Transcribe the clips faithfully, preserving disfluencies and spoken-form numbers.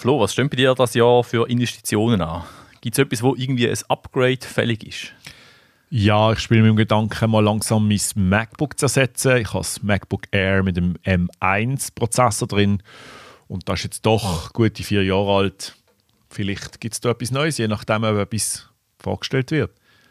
Flo, was steht bei dir das Jahr für Investitionen an? Gibt es etwas, wo irgendwie ein Upgrade fällig ist? Ja, ich spiele mit dem Gedanken, mal langsam mein MacBook zu ersetzen. Ich habe das MacBook Air mit dem M eins Prozessor drin und das ist jetzt doch gute vier Jahre alt. Vielleicht gibt es da etwas Neues, je nachdem, ob etwas vorgestellt wird.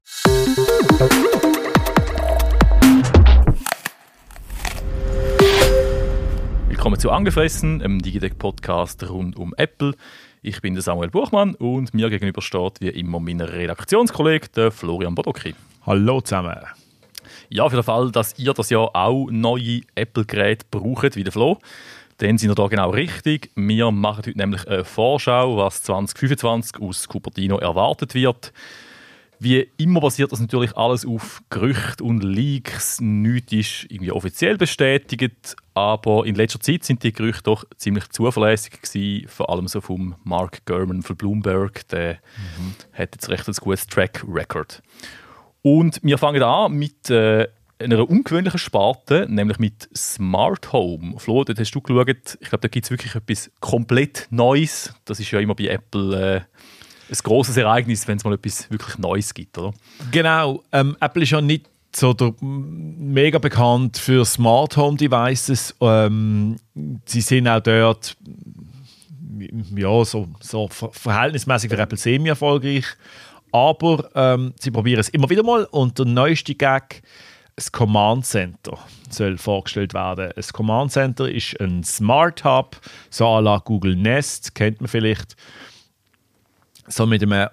Willkommen zu «Angefressen», einem Digitec-Podcast rund um Apple. Ich bin der Samuel Buchmann und mir gegenüber steht wie immer mein Redaktionskollege, der Florian Bodoki. Hallo zusammen. Ja, für den Fall, dass ihr das Jahr auch neue Apple-Geräte braucht, wie der Flo, dann sind wir da genau richtig. Wir machen heute nämlich eine Vorschau, was zwanzig fünfundzwanzig aus Cupertino erwartet wird. Wie immer basiert das natürlich alles auf Gerüchten und Leaks. Nichts ist irgendwie offiziell bestätigt, aber in letzter Zeit sind die Gerüchte doch ziemlich zuverlässig gewesen, vor allem so vom Mark Gurman von Bloomberg. Der mhm. hat jetzt recht ein gutes Track Record. Und wir fangen an mit äh, einer ungewöhnlichen Sparte, nämlich mit Smart Home. Flo, dort hast du geschaut, ich glaube, da gibt es wirklich etwas komplett Neues. Das ist ja immer bei Apple... Äh, ein grosses Ereignis, wenn es mal etwas wirklich Neues gibt, oder? Genau. Ähm, Apple ist ja nicht so der, mega bekannt für Smart Home Devices. Ähm, sie sind auch dort ja, so, so verhältnismäßig für Apple semi-erfolgreich. Aber ähm, sie probieren es immer wieder mal. Und der neueste Gag, das Command Center, soll vorgestellt werden. Das Command Center ist ein Smart Hub, so à la Google Nest, kennt man vielleicht. So mit einem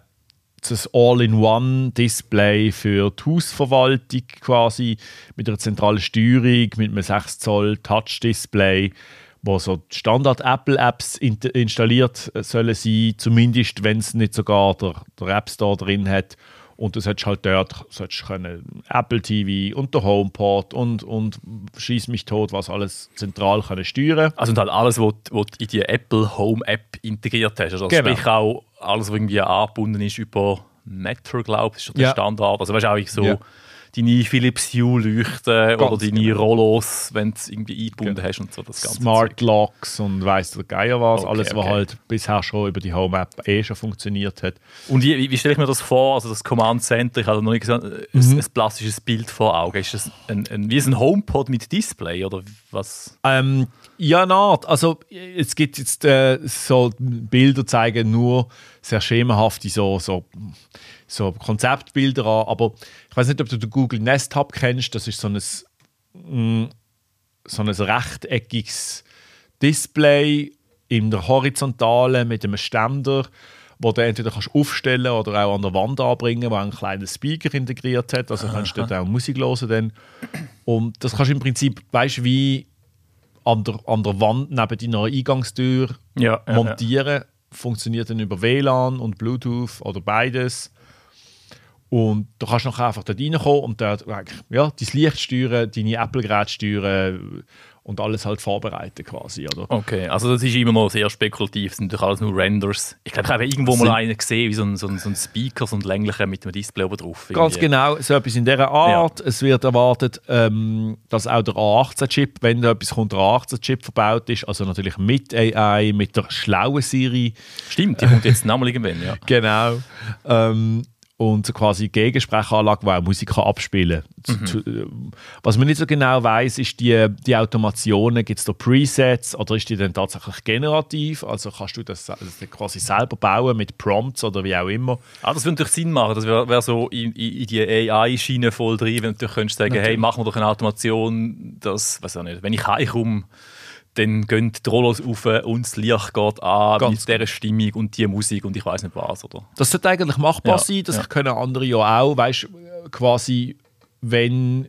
All-in-One-Display für die Hausverwaltung quasi, mit einer zentralen Steuerung, mit einem sechs Zoll Touch-Display, wo so Standard-Apple-Apps in- installiert sollen sein, zumindest wenn es nicht sogar der, der App Store drin hat. Und du solltest halt dort solltest können Apple T V und der HomePod und, und schieß mich tot, was alles zentral können steuern. Also und halt alles, was du in die Apple Home App integriert hast. Also genau. Sprich auch alles, was irgendwie angebunden ist über Matter, glaube ich, ist der ja. Standard. Also weißt du auch so ja. deine Philips Hue-Leuchten oder deine genau. Rollos, wenn du es irgendwie eingebunden genau. hast und so. Das ganze Smart Zeug. Locks und weiss der Geier was. Okay, alles, was okay. halt bisher schon über die Home-App eh schon funktioniert hat. Und wie, wie stelle ich mir das vor? Also das Command Center, ich habe noch nicht gesagt, ein, mhm. ein plastisches Bild vor Augen. Ist das ein, ein, wie ein HomePod mit Display oder was? Ähm, ja, na, also es gibt jetzt äh, so Bilder, zeigen nur sehr schemenhafte so, so, so Konzeptbilder an, aber ich weiß nicht, ob du den Google Nest Hub kennst. Das ist so ein, mh, so ein rechteckiges Display in der Horizontalen mit einem Ständer, wo du entweder kannst aufstellen oder auch an der Wand anbringen, wo einen kleinen Speaker integriert hat. Also kannst du dort auch Musik hören. Dann. Und das kannst du im Prinzip, weißt du, wie an der, an der Wand neben deiner Eingangstür ja, ja, montieren. Ja. Funktioniert dann über W L A N und Bluetooth oder beides. Und du kannst nachher einfach dort reinkommen und dort ja, dein Licht steuern, deine Apple-Geräte steuern und alles halt vorbereiten quasi. Oder? Okay, also das ist immer noch sehr spekulativ, das sind natürlich alles nur Renders. Ich glaube, ich habe irgendwo mal einen gesehen, wie so ein, so ein, so ein Speaker, so ein länglicher mit einem Display oben drauf. Ganz genau, so etwas in dieser Art. Ja. Es wird erwartet, ähm, dass auch der A achtzehn Chip, wenn da etwas kommt, der A achtzehn Chip verbaut ist, also natürlich mit A I, mit der schlauen Siri. Stimmt, die kommt jetzt nochmal irgendwann, ja. Genau. Ähm, und so quasi Gegensprechanlage, die auch Musik kann abspielen kann. Mhm. Was man nicht so genau weiss, ist, die, die Automationen, gibt es da Presets oder ist die dann tatsächlich generativ? Also kannst du das, das quasi selber bauen mit Prompts oder wie auch immer? Ah, das würde natürlich Sinn machen. Das wäre wär so in, in die A I-Schiene voll drin, wenn du natürlich könntest sagen, natürlich. Hey, machen wir doch eine Automation, das, weiß ich nicht, wenn ich heimkomme, dann gehen die Rollos rauf und das Licht geht an Ganz mit dieser Stimmung und die Musik und ich weiss nicht was. Oder? Das sollte eigentlich machbar ja, sein, das ja. können andere ja auch. Weißt, quasi, wenn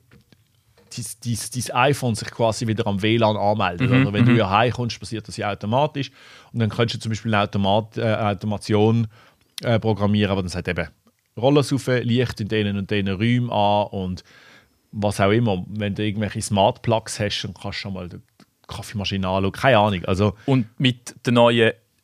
dein iPhone sich quasi wieder am W L A N anmeldet. Mhm, oder wenn m-hmm. du ja heimkommst, passiert das ja automatisch. Und dann könntest du zum Beispiel eine Automat, äh, Automation äh, programmieren, die dann sagt eben, Rollos rauf, Licht in diesen und diesen Räumen an und was auch immer. Wenn du irgendwelche Smart Plugs hast, dann kannst du schon mal Kaffeemaschine anschauen, keine Ahnung. Also, und mit der neuen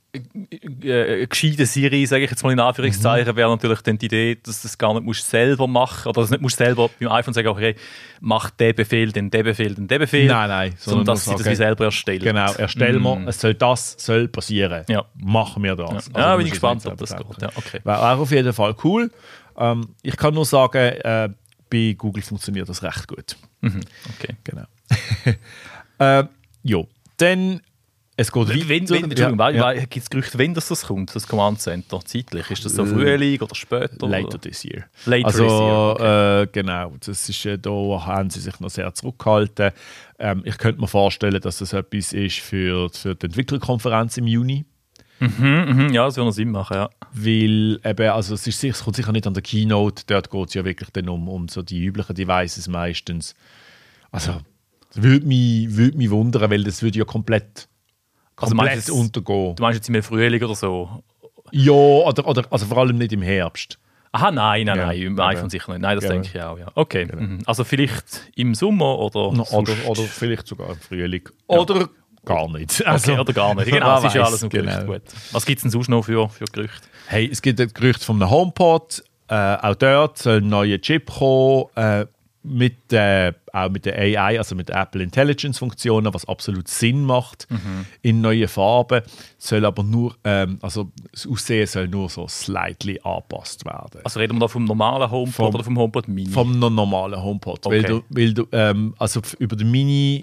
äh, gescheite Siri, sage ich jetzt mal in Anführungszeichen, mhm. wäre natürlich dann die Idee, dass du das gar nicht musst selber machen oder dass du nicht musst selber beim iPhone sagen, okay, mach den Befehl, dann den Befehl, dann den Befehl. Nein, nein. Sondern dass sie das wie selber erstellen. Genau, erstellen wir, mm. es soll das soll passieren. Ja. Machen wir das. Ja, also, ja bin ich gespannt, ob das geht. Ja, okay. Wäre auch auf jeden Fall cool. Ähm, ich kann nur sagen, äh, bei Google funktioniert das recht gut. Mhm. Okay. Genau. äh, jo, dann es geht wenn, wenn, wenn, Entschuldigung, ja, ja. Gibt es Gerüchte, wenn das, das kommt, das Command Center, zeitlich? Ist das so Frühling oder später? Later oder? this year. Later also, this year, okay. äh, genau, das ist, äh, da haben sie sich noch sehr zurückgehalten. Ähm, ich könnte mir vorstellen, dass das etwas ist für, für die Entwicklerkonferenz im Juni. Mhm, mhm, ja, das würde noch Sinn machen, ja. Weil eben, also es, ist, es kommt sicher nicht an der Keynote, dort geht es ja wirklich dann um, um so die üblichen Devices meistens. Also, das würde mich, würde mich wundern, weil das würde ja komplett Also komplett jetzt, untergehen. Du meinst jetzt im Frühling oder so? Ja, oder, oder also vor allem nicht im Herbst. Aha, nein, nein, ja, nein, im aber, iPhone sicher nicht. Nein, das ja, denke ich auch, ja. Okay, genau. mhm. Also vielleicht im Sommer oder no, oder, oder vielleicht sogar im Frühling. Ja. Oder gar nicht. Also, okay, oder gar nicht. Genau, das ist ja alles noch genau. gut. Was gibt es denn sonst noch für, für Gerüchte? Hey, es gibt ein Gerücht von einem HomePod. Äh, auch dort soll ein neuer Chip kommen. Äh, mit, äh, auch mit der A I, also mit Apple Intelligence-Funktionen, was absolut Sinn macht, mhm. in neuen Farben, soll aber nur, ähm, also das Aussehen soll nur so slightly angepasst werden. Also reden wir da vom normalen HomePod vom, oder vom HomePod Mini? Vom normalen HomePod, okay. weil du, weil du ähm, also über den Mini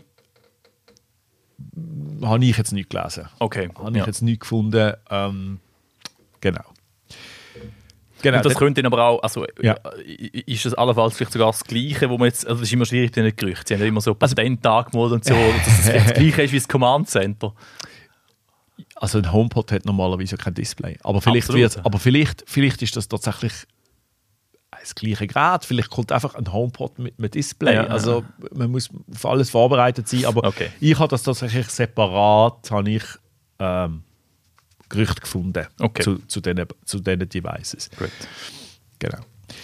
habe ich jetzt nicht gelesen. Okay. Habe ich ja. jetzt nicht gefunden. Ähm, genau. Genau, und das könnte dann aber auch, also ja. ist das allenfalls vielleicht sogar das Gleiche, wo man jetzt, also das ist immer schwierig, diese Gerüchte, sie haben ja immer so Patenttag gemalt und so, dass das vielleicht das Gleiche ist wie das Command Center. Also ein HomePod hat normalerweise kein Display, aber vielleicht, wird, aber vielleicht, vielleicht ist das tatsächlich das gleiche Gerät, vielleicht kommt einfach ein HomePod mit einem Display, ja, also ja. man muss auf alles vorbereitet sein, aber okay. ich habe das tatsächlich separat, habe ich ähm, Gerüchte gefunden okay. zu, zu diesen zu diesen Devices. Gut. Genau.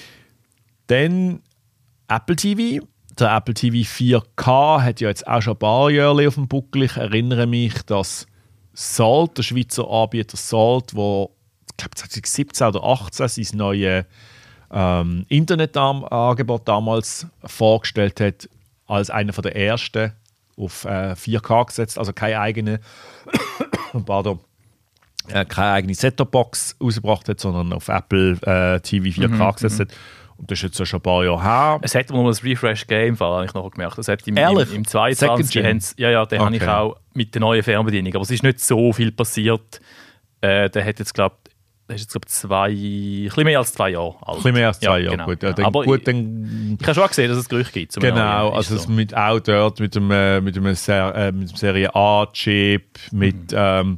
Dann Apple T V. Der Apple T V vier K hat ja jetzt auch schon ein paar Jahre auf dem Buckel. Ich erinnere mich, dass Salt, der Schweizer Anbieter Salt, wo ich glaube zwanzig siebzehn oder achtzehn sein neues ähm, Internetangebot damals vorgestellt hat, als einer der ersten auf äh, vier K gesetzt, also keine eigene pardon, äh, keine eigene Set-Top-Box rausgebracht hat, sondern auf Apple äh, T V vier K mhm, gesetzt hat. Und das ist jetzt schon ein paar Jahre her. Es hat noch ein Refresh gegeben, habe ich noch gemerkt. Es hat im, Ehrlich? im, im zweiundzwanzig, ja, ja, den okay. habe ich auch mit der neuen Fernbedienung. Aber es ist nicht so viel passiert. Äh, der hat jetzt, glaube ich, ist jetzt, glaub, zwei, ein bisschen mehr als zwei Jahre alt. Ein bisschen mehr als zwei ja, Jahre, genau. gut. Ja, dann, aber gut, ich, dann, ich habe schon gesehen, dass es Gerüchte gibt. Genau, also so. mit auch dort mit einem, äh, mit einem Ser- äh, mit einem Serie A-Chip, mit... Mhm. Ähm,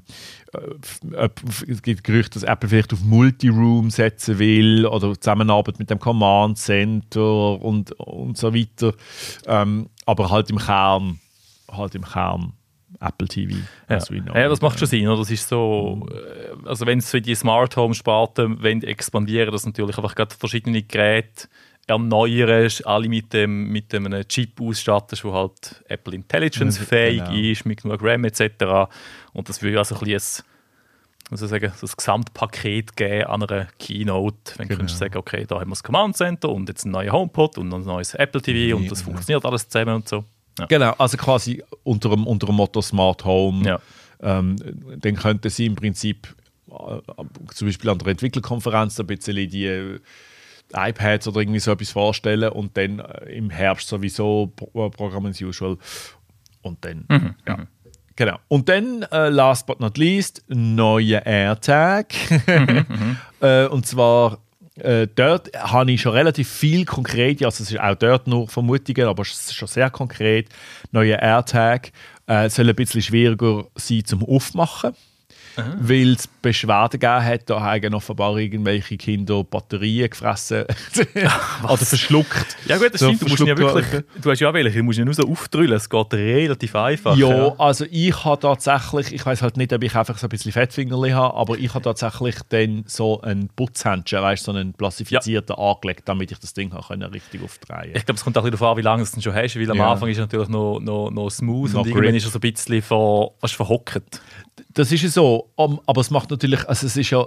es gibt Gerüchte, dass Apple vielleicht auf Multiroom setzen will oder Zusammenarbeit mit dem Command Center und, und so weiter. Ähm, aber halt im Kern, halt im Kern Apple T V. Ja, ja das macht schon Sinn. Oder? Das ist so, also wenn es für die Smart Home Sparte expandieren, dass natürlich einfach gerade verschiedene Geräte erneuern, alle mit dem mit dem einem Chip ausstatten, der halt Apple Intelligence fähig genau. ist, mit genug RAM et cetera. Und das würde also ein bisschen ein, also sagen, so ein Gesamtpaket geben an einer Keynote. Wenn genau. du sagen, okay, da haben wir das Command Center und jetzt ein neuer HomePod und ein neues Apple T V und das funktioniert alles zusammen und so. Ja. Genau, also quasi unter dem, unter dem Motto Smart Home. Ja. Ähm, dann könnte sie im Prinzip äh, zum Beispiel an der Entwicklerkonferenz ein bisschen die äh, iPads oder irgendwie so etwas vorstellen und dann äh, im Herbst sowieso Pro- Programm as usual und dann, mhm. ja. Genau. Und dann, äh, last but not least, neue AirTag. mhm. äh, und zwar, äh, dort habe ich schon relativ viel konkret, also es ist auch dort nur Vermutungen, aber es ist schon sehr konkret. Neue AirTag äh, soll ein bisschen schwieriger sein zum Aufmachen. Aha. Weil es Beschwerden gegeben hat, da haben offenbar irgendwelche Kinder Batterien gefressen oder verschluckt. Ja gut, das so stimmt, du musst ja wirklich, du hast ja auch welche, du musst ja nur so aufdrüllen, es geht relativ einfach. Ja, ja. also ich habe tatsächlich, ich weiß halt nicht, ob ich einfach so ein bisschen Fettfingerli habe, aber ich habe tatsächlich dann so einen Putzhändchen, weißt du, so einen plastifizierten ja. angelegt, damit ich das Ding auch richtig aufdrehen konnte. Ich glaube, es kommt auch ein bisschen darauf an, wie lange du es schon hast, weil am ja. Anfang ist es natürlich noch, noch, noch smooth noch und irgendwann ist er so ein bisschen ver, fast verhockt. Das ist so. um, aber es macht natürlich, also es ist ja,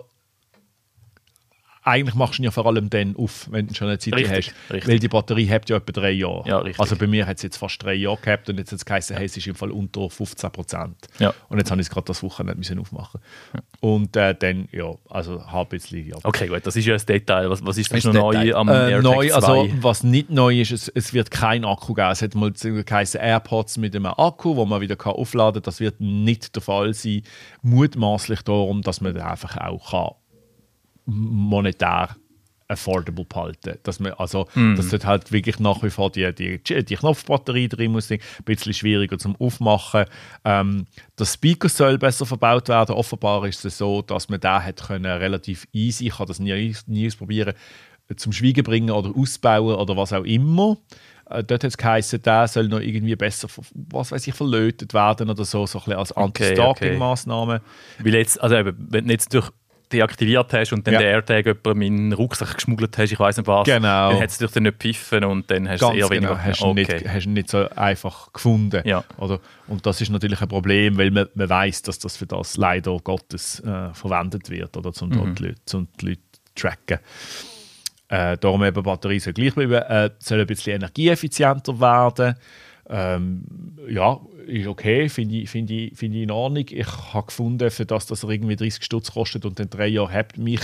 eigentlich machst du ihn ja vor allem dann auf, wenn du schon eine Zeit Richtig, hast. richtig. Weil die Batterie hat ja etwa drei Jahre. Ja, richtig. Also bei mir hat es jetzt fast drei Jahre gehabt und jetzt hat es geheißen, hey, es ist im Fall unter fünfzehn Prozent. Ja. Und jetzt habe ich es gerade das Wochenende müssen aufmachen. Ja. Und äh, dann, ja, also ein bisschen, ja. Okay, gut, das ist ja ein Detail. Was, was ist Das noch neu Detail. am äh, AirTag neu, zwei? also was nicht neu ist, es, es wird kein Akku geben. Es hat mal geheißen AirPods mit einem Akku, wo man wieder kann aufladen kann. Das wird nicht der Fall sein. Mutmaßlich darum, dass man einfach auch kann monetär affordable behalten. Dass man, also, mm. dass dort halt wirklich nach wie vor die, die, die Knopfbatterie drin muss, ein bisschen schwieriger zum Aufmachen. Ähm, das Speaker soll besser verbaut werden. Offenbar ist es so, dass man den hat können, relativ easy, ich kann das nie, nie ausprobieren, zum Schweigen bringen oder ausbauen oder was auch immer. Äh, dort hat es geheißen, der soll noch irgendwie besser, was weiß ich, verlötet werden oder so, so ein bisschen als Anti-Stalking-Massnahme. Okay. Weil jetzt, also eben, wenn du jetzt durch deaktiviert hast und dann ja. den AirTag jemand in meinen Rucksack geschmuggelt hast, ich weiss nicht was, genau. dann hat es dich dann nicht gepfiffen und dann hast du es eher genau. weniger... Hast du okay. nicht, hast nicht so einfach gefunden. Ja. Oder? Und das ist natürlich ein Problem, weil man, man weiss, dass das für das leider Gottes äh, verwendet wird, oder zum mhm. die Leute, zum die Leute tracken. Äh, darum eben Batterie soll gleich bleiben, äh, soll ein bisschen energieeffizienter werden. Ähm, ja, ist okay, finde ich, find ich, find ich in Ordnung. Ich habe gefunden, für das, dass er irgendwie dreißig Stutz kostet und dann drei Jahre hat, mich,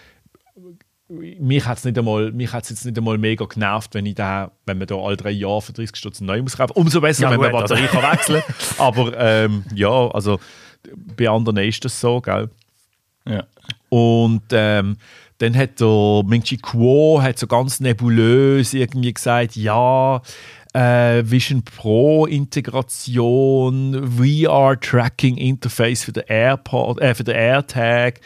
mich hat es jetzt nicht einmal mega genervt, wenn, ich da, wenn man da alle drei Jahre für dreißig Stutz neu muss kaufen. Umso besser, ja, wenn gut, man Batterie also. kann wechseln kann. Aber ähm, ja, also bei anderen ist das so, gell? Ja. Und ähm, dann hat der Ming-Chi Kuo hat so ganz nebulös irgendwie gesagt, ja, äh, Vision Pro Integration, V R Tracking Interface für den AirPod, äh, für den AirTag.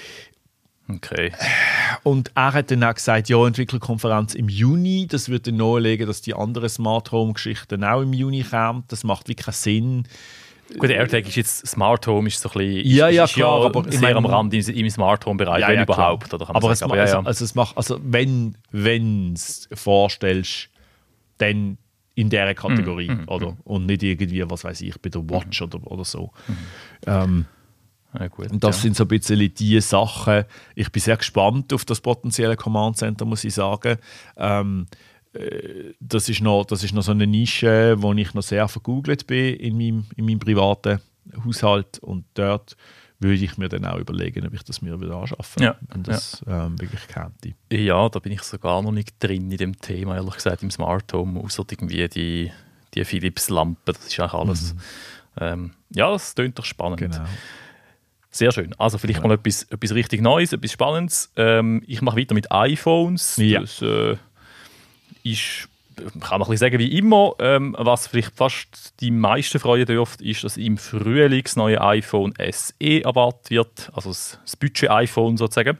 Okay. Und er hat dann auch gesagt, ja, Entwicklerkonferenz im Juni, das würde dann nahelegen, dass die anderen Smart Home Geschichten auch im Juni kommen. Das macht wirklich keinen Sinn. Gut, der AirTag ist jetzt Smart Home, ist so ein bisschen, ja, ja, ist klar, ja aber sehr ich mein, am Rand im, im Smart Home Bereich, ja, wenn ja, überhaupt, oder kann man aber sagen. Es, aber ja, also, ja. also, es macht, also wenn wenn es vorstellst, dann in dieser Kategorie, mm, mm, oder? Mm. Und nicht irgendwie, was weiß ich, bei der Watch mm. oder, oder so. Mm. Ähm, ja, gut, und das ja. sind so ein bisschen die Sachen. Ich bin sehr gespannt auf das potenzielle Command Center, muss ich sagen. Ähm, das ist noch, das ist noch so eine Nische, wo ich noch sehr vergoogelt bin in meinem, in meinem privaten Haushalt, und dort würde ich mir dann auch überlegen, ob ich das mir wieder anschaffe, ja, wenn das ja. ähm, wirklich könnte. Ja, da bin ich sogar noch nicht drin in dem Thema, ehrlich gesagt, im Smart Home, außer irgendwie die, die Philips-Lampe, das ist eigentlich alles. Mhm. Ähm, ja, das klingt doch spannend. Genau. Sehr schön. Also vielleicht ja. mal etwas, etwas richtig Neues, etwas Spannendes. Ähm, ich mache weiter mit iPhones. Ja. Das äh, ist... kann man ein bisschen sagen wie immer, ähm, was vielleicht fast die meisten freuen dürfte, ist, dass im Frühling das neue iPhone S E erwartet wird, also das, das Budget-iPhone sozusagen.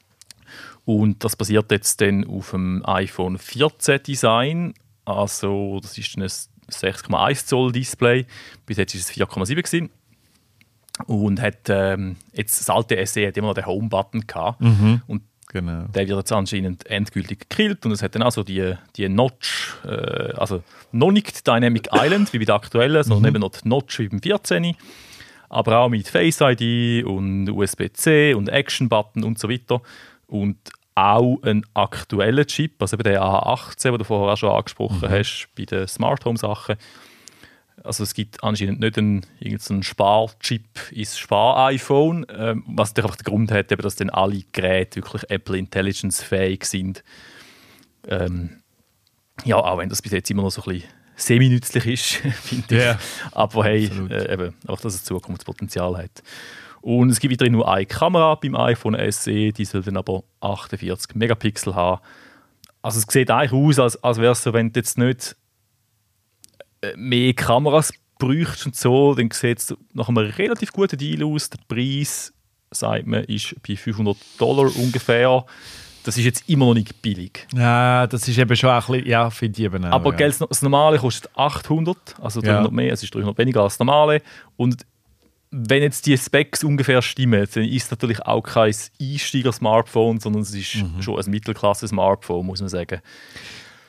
Und das basiert jetzt dann auf dem iPhone vierzehn Design, also das ist ein sechs Komma eins Zoll Display, bis jetzt war es vier Komma sieben gewesen. Und hat ähm, jetzt das alte S E hat immer noch den Home-Button gehabt. Mhm. Und genau. Der wird jetzt anscheinend endgültig gekillt und es hat dann also die, die Notch, äh, also noch nicht Dynamic Island wie bei der aktuellen, sondern mhm. eben noch die Notch wie beim vierzehn, aber auch mit Face I D und U S B C und Action-Button und so weiter. Und auch einen aktuellen Chip, also eben der A achtzehn, den du vorher auch schon angesprochen mhm. hast, bei den Smart Home-Sachen. Also es gibt anscheinend nicht einen, irgendeinen Sparchip ins Spar-iPhone, ähm, was einfach den Grund hat, eben, dass dann alle Geräte wirklich Apple Intelligence fähig sind. Ähm, ja, auch wenn das bis jetzt immer noch so ein bisschen semi-nützlich ist, finde ich. Yeah. Aber hey, äh, eben, auch dass es Zukunftspotenzial hat. Und es gibt weiterhin nur eine Kamera beim iPhone S E, die soll dann aber achtundvierzig Megapixel haben. Also es sieht eigentlich aus, als, als wäre es so, wenn du jetzt nicht mehr Kameras bräuchtest und so, dann sieht es nach einem relativ guten Deal aus. Der Preis, sagt man, ist bei fünfhundert Dollar ungefähr. Das ist jetzt immer noch nicht billig. Ja, das ist eben schon ein bisschen, ja, finde ich eben auch. Aber ja. Geld, das Normale kostet achthundert, also dreihundert ja. mehr, es ist dreihundert weniger als das Normale. Und wenn jetzt die Specs ungefähr stimmen, dann ist es natürlich auch kein Einsteiger-Smartphone, sondern es ist mhm. schon ein Mittelklasse-Smartphone, muss man sagen.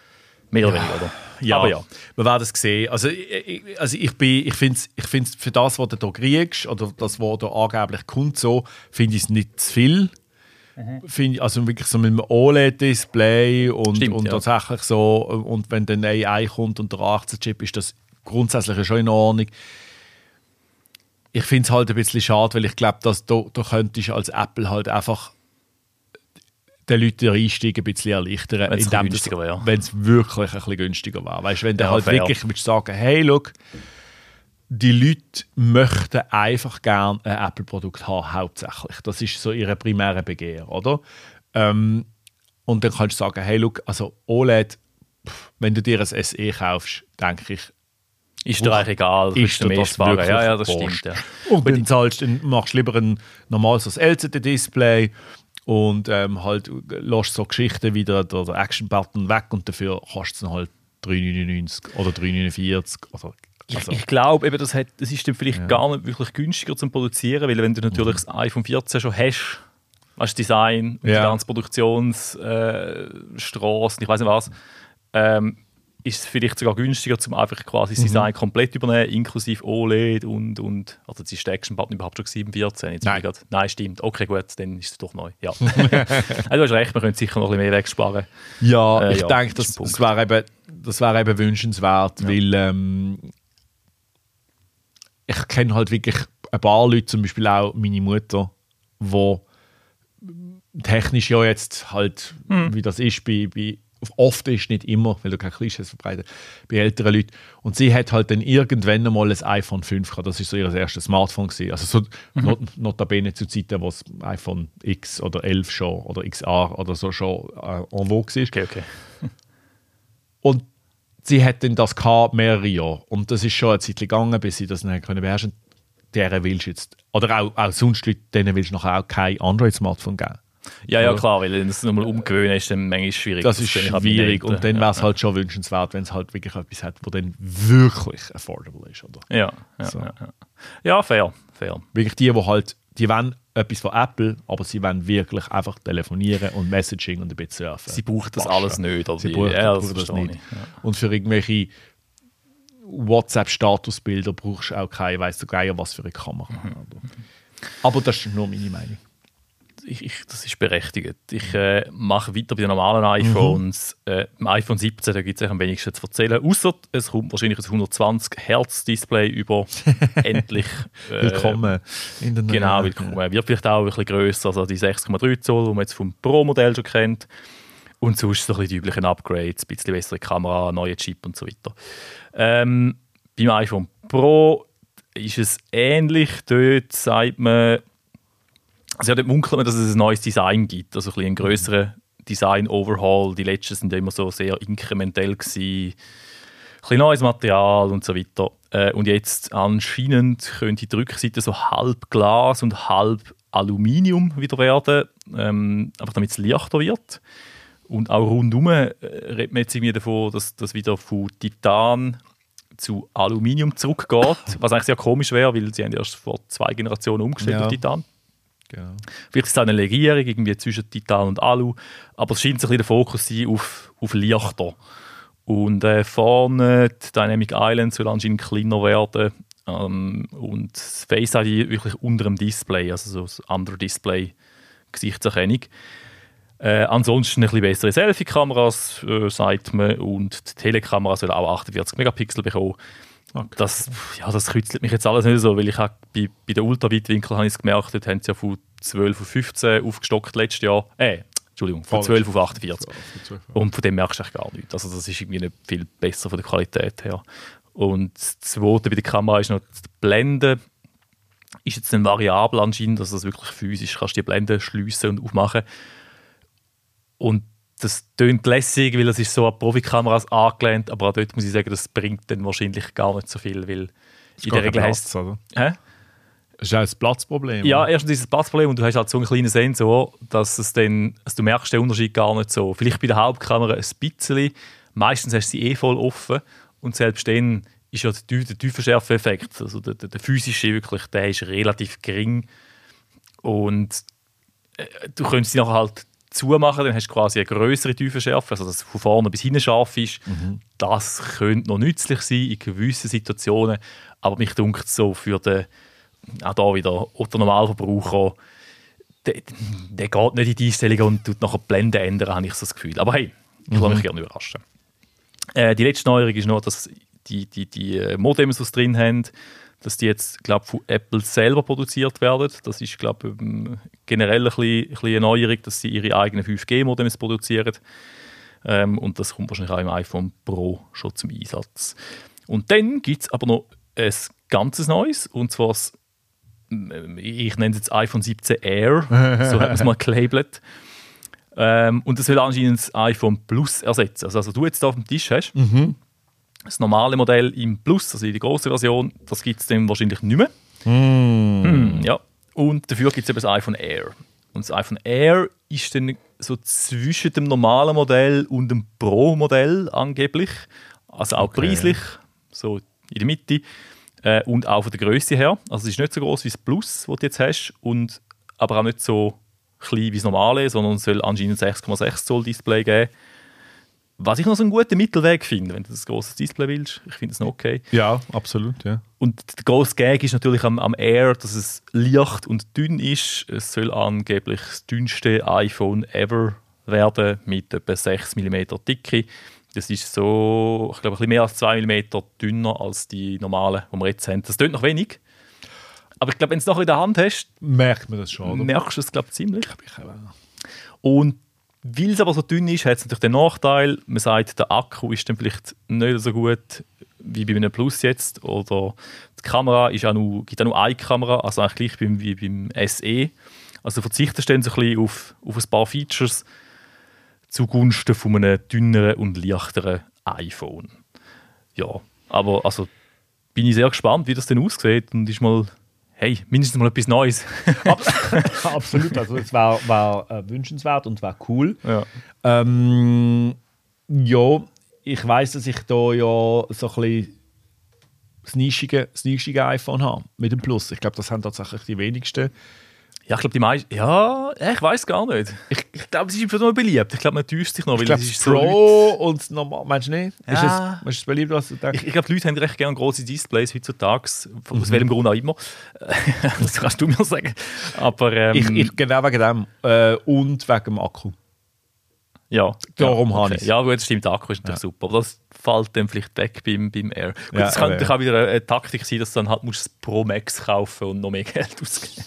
Mehr oder weniger, oder? Ja, aber ja. Wir werden es sehen. Also ich, also ich, bin, ich finde ich find's für das, was du hier kriegst, oder das, was da angeblich kommt, so, finde ich es nicht zu viel. Mhm. Find, also wirklich so mit einem O L E D-Display und, Stimmt, und ja. tatsächlich so, und wenn dann A I kommt und der achtzehn Chip, ist das grundsätzlich schon in Ordnung. Ich finde es halt ein bisschen schade, weil ich glaube, dass du, du könntest als Apple halt einfach den Leuten den Einstieg ein bisschen erleichtern, wenn es günstiger wäre. Wenn es wirklich ein bisschen günstiger wäre. Weißt, wenn du ja, halt fair. wirklich willst sagen, hey, look, die Leute möchten einfach gerne ein Apple-Produkt haben, hauptsächlich. Das ist so ihr primäre Begehr, oder? Ähm, und dann kannst du sagen, hey, look, also O L E D, pff, wenn du dir ein S E kaufst, denke ich, ist dir eigentlich egal, ist dir mehr das sparen. wirklich Ja, ja, das wurscht. stimmt. Ja. Und dann, zahlst, dann machst du lieber ein normales so L C D-Display und ähm, halt lässt so Geschichten wie der, der Action-Button weg und dafür kostet es dann halt drei neunundneunzig oder drei neunundvierzig. Oder, also. Ich, ich glaube, eben, das, hat, das ist dann vielleicht Ja. gar nicht wirklich günstiger zum Produzieren, weil wenn du natürlich das iPhone vierzehn schon hast, hast du Design und Ja. die ganze Produktionsstraße, ich weiß nicht was, ähm, ist es vielleicht sogar günstiger, um einfach quasi das Design komplett übernehmen, inklusive O L E D und, und also jetzt ist der Action-Button überhaupt schon sieben vierzehn. Jetzt bin Nein. ich grad, nein, stimmt. Okay, gut, dann ist es doch neu. Ja. Also, du hast recht, man könnte sicher noch ein bisschen mehr wegsparen. Ja, Äh, ich ja, denke, das das, ist ein Punkt. das wäre eben, das wäre eben wünschenswert, Ja. weil ähm, ich kenne halt wirklich ein paar Leute, zum Beispiel auch meine Mutter, die technisch ja jetzt halt, Hm. wie das ist, bei, bei, oft ist nicht immer, weil du keine Klischees verbreitet, bei älteren Leuten. Und sie hat halt dann irgendwann einmal ein iPhone fünf gehabt. Das ist so ihr erstes Smartphone gewesen. Also so Mhm. not, notabene zu Zeiten, wo das iPhone X oder elf schon oder X R oder so schon äh, en vogue war. Okay, okay. Und sie hat dann das gehabt, mehrere Jahre. Und das ist schon eine Zeit gegangen, bis sie das dann können beherrschen. Deren willst du jetzt, oder auch, auch sonst Leute, denen willst du nachher auch kein Android-Smartphone geben. Ja, ja, Oder? klar, weil wenn du es nochmal umgewöhnen ist, dann manchmal schwierig. Das ist sehe ich auch bei schwierig. den Und dann Eltern. wäre es halt schon wünschenswert, wenn es halt wirklich etwas hat, das dann wirklich affordable ist. Oder? Ja, ja, So. ja, ja. Ja, fair, fair. Wirklich die, die halt, die wollen etwas von Apple, aber sie wollen wirklich einfach telefonieren und Messaging und ein bisschen surfen. Sie braucht das Basta. alles nicht. Oder Sie wie? brauchen, ja, brauchen das verstehe nicht. ich, ja. Und für irgendwelche WhatsApp-Statusbilder brauchst du auch keine, weiss du Geier, was für eine Kamera. Mhm. Oder? Aber das ist nur meine Meinung. Ich, ich, das ist berechtigt. Ich äh, mache weiter bei den normalen iPhones. Mhm. Äh, im iPhone siebzehn da gibt es am wenigsten zu erzählen. Außer es kommt wahrscheinlich ein hundertzwanzig Hertz Display über. Endlich. Äh, Willkommen in der Genau, neuen- willkommen. Wird vielleicht auch ein bisschen grösser, also die sechs Komma drei Zoll, die man jetzt vom Pro-Modell schon kennt. Und sonst so ein bisschen die üblichen Upgrades, ein bisschen bessere Kamera, neue Chip und so weiter. Ähm, beim iPhone Pro ist es ähnlich. Dort sagt man, also ja, dort munkelt man, dass es ein neues Design gibt, also ein bisschen einen grösseren Design-Overhaul. Die letzten sind ja immer so sehr inkrementell gewesen. Ein bisschen neues Material und so weiter. Äh, und jetzt anscheinend könnte die Rückseite so halb Glas und halb Aluminium wieder werden, ähm, einfach damit es leichter wird. Und auch rundherum äh, redet man jetzt irgendwie davon, dass das wieder von Titan zu Aluminium zurückgeht, was eigentlich sehr komisch wäre, weil sie haben erst vor zwei Generationen umgestellt Ja. auf Titan. Genau. Vielleicht ist es auch eine Legierung irgendwie zwischen Titan und Alu, aber es scheint so ein bisschen der Fokus zu sein auf, auf Lichter. Und äh, vorne die Dynamic Island soll anscheinend kleiner werden ähm, und das Face I D wirklich unter dem Display, also so das andere Display, Gesichtserkennung. Äh, ansonsten ein bisschen bessere Selfie-Kameras, äh, sagt man, und die Telekamera soll auch achtundvierzig Megapixel bekommen. Okay. Das, ja, das kützelt mich jetzt alles nicht so, weil ich auch bei, bei den Ultraweitwinkeln habe ich es gemerkt, dort haben sie ja von zwölf auf fünfzehn aufgestockt letztes Jahr. Äh, Entschuldigung, von zwölf auf achtundvierzig. Und von dem merkst du eigentlich gar nichts. Also das ist irgendwie nicht viel besser von der Qualität her. Und das Zweite bei der Kamera ist noch die Blende. Ist jetzt ein variabel anscheinend, dass das wirklich physisch kannst du die Blende schliessen und aufmachen. Und das tönt lässig, weil es ist so an Profikameras angelehnt, aber auch dort muss ich sagen, das bringt dann wahrscheinlich gar nicht so viel, weil in der Regel heisst oder? Hä? Das ist auch ein Platzproblem. Ja, oder? erstens ist es ein Platzproblem und du hast halt so einen kleinen Sensor, dass es dann, also du merkst den Unterschied gar nicht so. Vielleicht bei der Hauptkamera ein bisschen, meistens hast du sie eh voll offen und selbst dann ist ja der, der Tiefenschärfe-Effekt, also der, der, der physische wirklich, der ist relativ gering und äh, du könntest sie nachher halt zumachen, dann hast du quasi eine grössere Tiefenschärfe, also dass es von vorne bis hinten scharf ist. Mhm. Das könnte noch nützlich sein in gewissen Situationen, aber mich dunkt so für den, auch da wieder, Otto Normalverbraucher, der, der geht nicht in die Einstellungen und tut nachher die Blende ändern, habe ich so das Gefühl. Aber hey, ich lasse mich mhm. gerne überraschen. Äh, die letzte Neuerung ist noch, dass die, die, die Modems, die sie drin haben, dass die jetzt, glaube von Apple selber produziert werden. Das ist, glaube generell ein bisschen, ein bisschen eine Neuerung, dass sie ihre eigenen fünf G Modems produzieren. Ähm, und das kommt wahrscheinlich auch im iPhone Pro schon zum Einsatz. Und dann gibt es aber noch ein ganzes Neues, und zwar das, ich nenne es jetzt iPhone siebzehn Air, so hat man es mal gelabelt. Ähm, und das soll anscheinend das iPhone Plus ersetzen. Also, also du jetzt hier auf dem Tisch hast, mhm. das normale Modell im Plus, also in der grossen Version, das gibt es dann wahrscheinlich nicht mehr. Mm. Hm, ja. Und dafür gibt es eben das iPhone Air. Und das iPhone Air ist dann so zwischen dem normalen Modell und dem Pro-Modell angeblich. Also auch okay. preislich, so in der Mitte. Äh, und auch von der Größe her. Also es ist nicht so groß wie das Plus, das du jetzt hast, und aber auch nicht so klein wie das normale, sondern es soll anscheinend sechs Komma sechs Zoll Display geben. Was ich noch so einen guten Mittelweg finde, wenn du das grosses Display willst. Ich finde es noch okay. Ja, absolut, ja. Und der grosse Gag ist natürlich am, am Air, dass es leicht und dünn ist. Es soll angeblich das dünnste iPhone ever werden, mit etwa sechs Millimeter Dicke. Das ist so, ich glaube, ein bisschen mehr als zwei Millimeter dünner als die normalen, die wir jetzt haben. Das klingt noch wenig. Aber ich glaube, wenn du es nachher in der Hand hast, merkt man das schon, oder? Merkst du es, glaube ich, ziemlich. Ich glaube, ich und weil es aber so dünn ist, hat es natürlich den Nachteil, man sagt, der Akku ist dann vielleicht nicht so gut wie bei einem Plus jetzt. Oder die Kamera ist auch nur, gibt auch nur eine Kamera, also eigentlich gleich wie beim S E. Also verzichtest du dann so ein bisschen auf, auf ein paar Features zugunsten von einem dünneren und leichteren iPhone. Ja, aber also bin ich sehr gespannt, wie das denn aussieht, und ist mal, hey, mindestens mal etwas Neues. Absolut, also es wäre wär, äh, wünschenswert und wäre cool. Ja. Ähm, ja, ich weiss, dass ich da ja so ein bisschen das nischige, das nischige iPhone habe mit dem Plus. Ich glaube, das haben tatsächlich die wenigsten. Ja, ich glaube, die meisten. Ja, ich weiß gar nicht. Ich, ich glaube, es ist noch beliebt. Ich glaube, man täuscht sich noch. Ich glaube, das Pro so und normal. Meinst du nicht? Ja. Ist, es, ist es beliebt, was du denkst? Ich, ich glaube, die Leute haben recht gerne grosse Displays heutzutage. Mhm. Aus welchem Grund auch immer. Das kannst du mir sagen. Aber, ähm, ich, ich, genau wegen dem. Äh, und wegen dem Akku. Ja. Darum ja, habe okay. ich es. Ja, gut, das stimmt. Der Akku ist natürlich ja. super. Aber das fällt dann vielleicht weg beim, beim Air. Gut, ja, das könnte ja. auch wieder eine Taktik sein, dass du dann halt musst das Pro Max kaufen und noch mehr Geld ausgeben.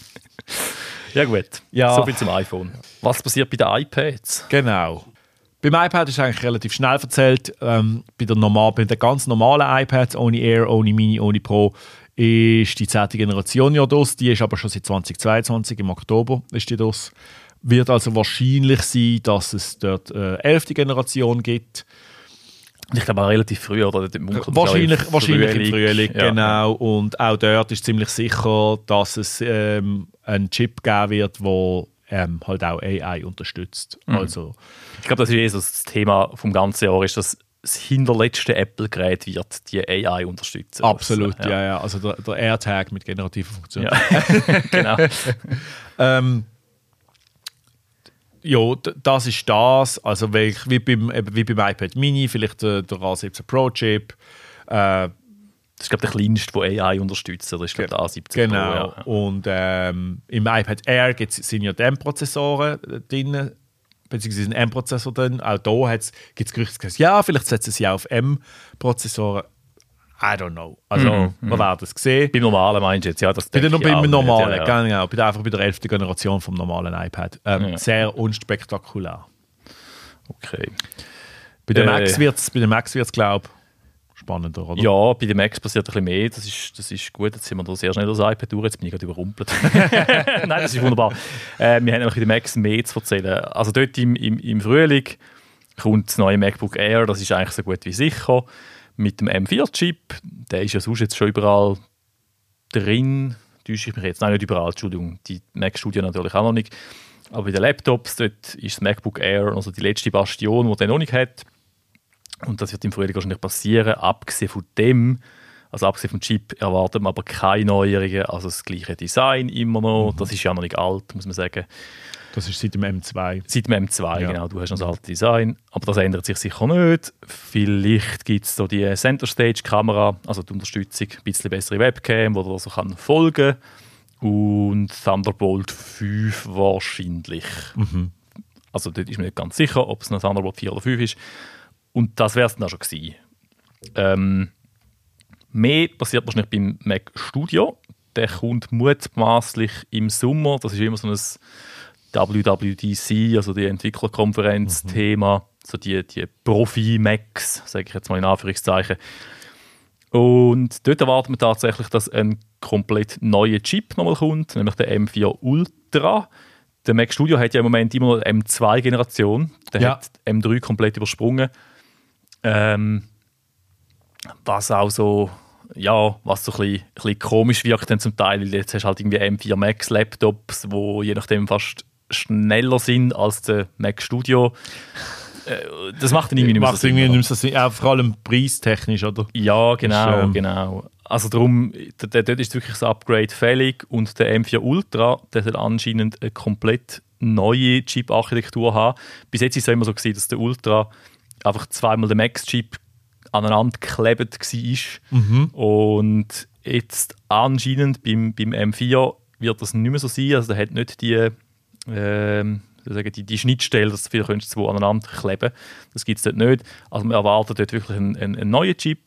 Ja gut, ja. So viel zum iPhone. Was passiert bei den iPads? Genau. Beim iPad ist eigentlich relativ schnell erzählt. Ähm, bei, der normal, bei den ganz normalen iPads, ohne Air, ohne Mini, ohne Pro, ist die zehnte Generation ja das. Die ist aber schon seit zweitausendzweiundzwanzig, im Oktober ist die das. Wird also wahrscheinlich sein, dass es dort äh, elfte Generation gibt. Ich glaube auch relativ früh, oder? Wahrscheinlich, wahrscheinlich Frühling. im Frühling, ja. genau. Und auch dort ist ziemlich sicher, dass es ähm, einen Chip geben wird, der ähm, halt auch A I unterstützt. Mhm. Also, ich glaube, das ist eh so das Thema vom ganzen Jahr, ist, dass das hinterletzte Apple-Gerät wird die A I unterstützen. Absolut, also, ja. ja, ja. Also der, der AirTag mit generativer Funktion. Ja. Genau. ähm, Ja, das ist das. Also wie, wie, beim, wie beim iPad Mini, vielleicht der, der A siebzehn Pro Chip. Äh, das ist, glaube ich, der kleinste, der A I unterstützt. Das ist, glaube der A siebzehn genau. Pro. Ja. Und ähm, im iPad Air gibt's, sind ja die M-Prozessoren drin, beziehungsweise ein M-Prozessor drin. Auch da gibt es Gerüchte, ja, vielleicht setzen sie auf M-Prozessoren. I don't know. Also, mm, wir mm. werden es sehen. Beim normalen meinst du jetzt, ja, das bei denke ich Beim auch normalen, nicht, ja, ja. genau. Bei der, einfach bei der elften Generation vom normalen iPad. Ähm, ja. Sehr unspektakulär. Okay. Bei den äh, Macs wird es, glaube ich, spannender, oder? Ja, bei den Macs passiert ein bisschen mehr. Das ist, das ist gut. Jetzt sind wir da sehr schnell das iPad durch. Jetzt bin ich gerade überrumpelt. Nein, das ist wunderbar. Äh, wir haben nämlich bei den Macs mehr zu erzählen. Also dort im, im, im Frühling kommt das neue MacBook Air. Das ist eigentlich so gut wie sicher. Mit dem M vier Chip, der ist ja sonst jetzt schon überall drin. Täusche ich mich jetzt? Nein, nicht überall, Entschuldigung. Die Mac-Studien natürlich auch noch nicht. Aber bei den Laptops, dort ist das MacBook Air also die letzte Bastion, die der noch nicht hat. Und das wird im Frühling wahrscheinlich passieren. Abgesehen von dem, Also abgesehen vom Chip erwartet man aber keine Neuerungen, also das gleiche Design immer noch, mhm. das ist ja noch nicht alt, muss man sagen. Das ist seit dem M zwei. Seit dem M zwei, ja. Genau, du hast noch das alte Design, aber das ändert sich sicher nicht. Vielleicht gibt es so die Center-Stage-Kamera, also die Unterstützung, ein bisschen bessere Webcam, wo man so kann folgen kann. Und Thunderbolt fünf wahrscheinlich. Mhm. Also dort ist man nicht ganz sicher, ob es ein Thunderbolt vier oder fünf ist. Und das wäre es dann auch schon gewesen. Ähm, mehr passiert wahrscheinlich beim Mac Studio. Der kommt mutmaßlich im Sommer. Das ist immer so ein W W D C, also die Entwicklerkonferenz-Thema, mhm. so die, die Profi-Macs, sage ich jetzt mal in Anführungszeichen. Und dort erwartet man tatsächlich, dass ein komplett neuer Chip nochmal kommt, nämlich der M vier Ultra. Der Mac Studio hat ja im Moment immer noch die M zwei Generation, der ja. hat M drei komplett übersprungen. Ähm, was auch so, ja, was so ein bisschen, ein bisschen komisch wirkt dann zum Teil, weil jetzt hast du halt irgendwie M vier Max Laptops, wo je nachdem fast schneller sind als der Mac Studio. Äh, das macht dann irgendwie nicht mehr so Sinn. Irgendwie nicht so Sinn. Auch vor allem preistechnisch, oder? Ja, genau, ist, ähm, genau. Also darum, dort ist wirklich das Upgrade fällig und der M vier Ultra, der soll anscheinend eine komplett neue Chip-Architektur haben. Bis jetzt war es immer so gewesen, dass der Ultra einfach zweimal der Max-Chip aneinander geklebt war. Mhm. Und jetzt anscheinend beim, beim M vier wird das nicht mehr so sein. Also der hat nicht die, äh, sagen, die, die Schnittstelle, dass du viele zwei aneinander kleben. Das gibt es dort nicht. Also man erwartet dort wirklich einen, einen, einen neuen Chip.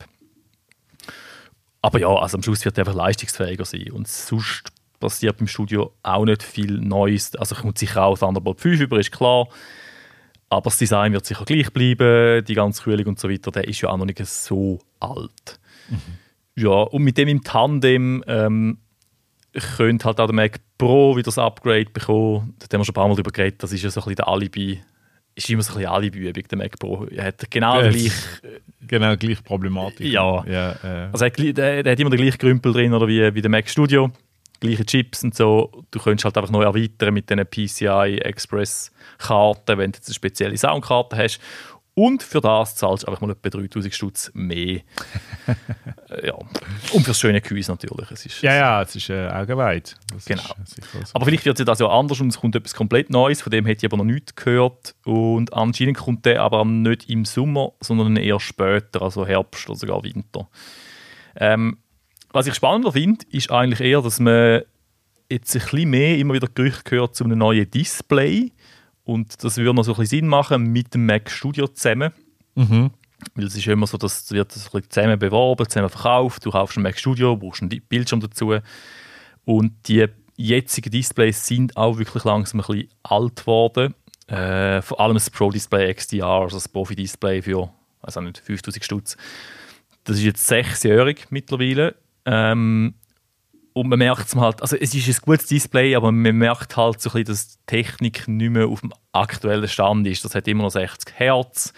Aber ja, also am Schluss wird er einfach leistungsfähiger sein. Und sonst passiert beim Studio auch nicht viel Neues. Also kommt sicher auch Thunderbolt fünf über, ist klar. Aber das Design wird sicher gleich bleiben. Die ganze Kühlung und so weiter, der ist ja auch noch nicht so alt. Mhm. Ja, und mit dem im Tandem ähm, könnte halt auch der Mac Pro wieder das Upgrade bekommen. Da haben wir schon ein paar Mal darüber geredet. Das ist ja so ein bisschen der Alibi. Ist immer so ein bisschen Alibi-Übung, der Mac Pro. Er hat genau ja, gleich... Genau, gleich Problematik. Ja. ja äh. Also er, der, der hat immer den gleichen Krümpel drin oder wie, wie der Mac Studio. Gleiche Chips und so. Du könntest halt einfach neu erweitern mit diesen P C I-Express-Karten, wenn du jetzt eine spezielle Soundkarte hast. Und für das zahlst du einfach mal etwa dreitausend Stutz mehr. Ja. Und fürs schöne Gehäuse natürlich. Es ist, ja, ja, es ist äh, augenweit. Das genau. So. Aber vielleicht wird es das ja anders und es kommt etwas komplett Neues. Von dem hätte ich aber noch nichts gehört. Und anscheinend kommt der aber nicht im Sommer, sondern eher später, also Herbst oder sogar Winter. Ähm, was ich spannender finde, ist eigentlich eher, dass man jetzt ein bisschen mehr immer wieder Gerüchte hört zu einem neuen Display. Und das würde noch so ein bisschen Sinn machen mit dem Mac Studio zusammen. Mhm. Weil es ist ja immer so, dass es wird so ein bisschen zusammen beworben, zusammen verkauft. Du kaufst ein Mac Studio, brauchst einen Bildschirm dazu. Und die jetzigen Displays sind auch wirklich langsam ein bisschen alt geworden. Äh, vor allem das Pro-Display X D R, also das Profi-Display für also nicht, fünftausend Stutz. Das ist jetzt sechsjährig mittlerweile. Ähm, Und man merkt es halt, also es ist ein gutes Display, aber man merkt halt so ein bisschen, dass die Technik nicht mehr auf dem aktuellen Stand ist. Das hat immer noch sechzig Hertz.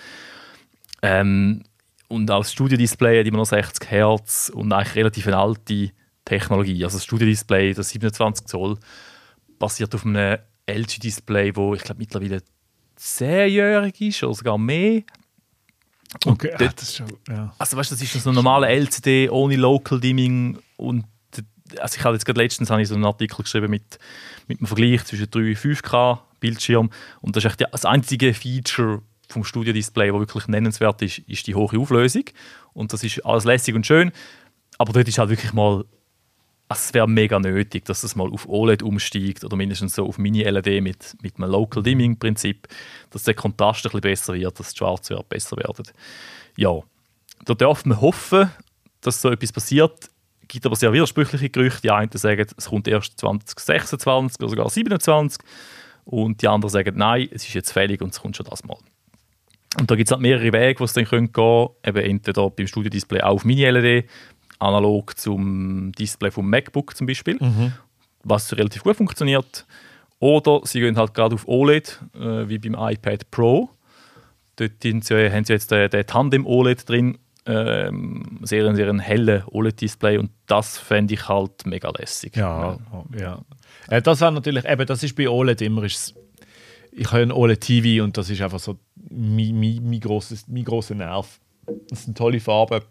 Ähm, und auch das Studio-Display hat immer noch sechzig Hertz und eigentlich relativ eine alte Technologie. Also das Studio-Display, das siebenundzwanzig Zoll, basiert auf einem L G-Display, das ich glaube mittlerweile zehnjährig ist oder sogar mehr. Und okay, dort, ach, das ist schon, ja. Also weißt du, das ist so ein normaler L C D ohne Local Dimming und also ich habe jetzt gerade letztens habe ich so einen Artikel geschrieben mit, mit einem Vergleich zwischen drei und fünf K Bildschirm und das ist echt das einzige Feature vom Studio-Display, das wirklich nennenswert ist, ist die hohe Auflösung und das ist alles lässig und schön, aber dort ist halt wirklich mal, also es wäre mega nötig, dass das mal auf O L E D umsteigt oder mindestens so auf Mini-L E D mit, mit einem Local Dimming-Prinzip, dass der Kontrast ein bisschen besser wird, dass die Schwarzwerte besser werden. Ja, da darf man hoffen, dass so etwas passiert. Es gibt aber sehr widersprüchliche Gerüchte. Die einen sagen, es kommt erst zwanzig sechsundzwanzig oder sogar siebenundzwanzig. Und die anderen sagen, nein, es ist jetzt fällig und es kommt schon das mal. Und da gibt es halt mehrere Wege, wo es dann gehen könnte. Eben entweder beim Studio-Display auf Mini-L E D, analog zum Display vom MacBook zum Beispiel, mhm. was relativ gut funktioniert. Oder sie gehen halt gerade auf O L E D, äh, wie beim iPad Pro. Dort haben sie, haben sie jetzt den, den Tandem-O L E D drin, ähm, sehr, sehr ein helles O L E D-Display und das fände ich halt mega lässig. Ja, ja. ja. Äh, das war natürlich, eben, das ist bei O L E D immer, ist, ich habe ein O L E D-T V und das ist einfach so mein, mein, mein grosser mein grosser Nerv. Das sind tolle Farben,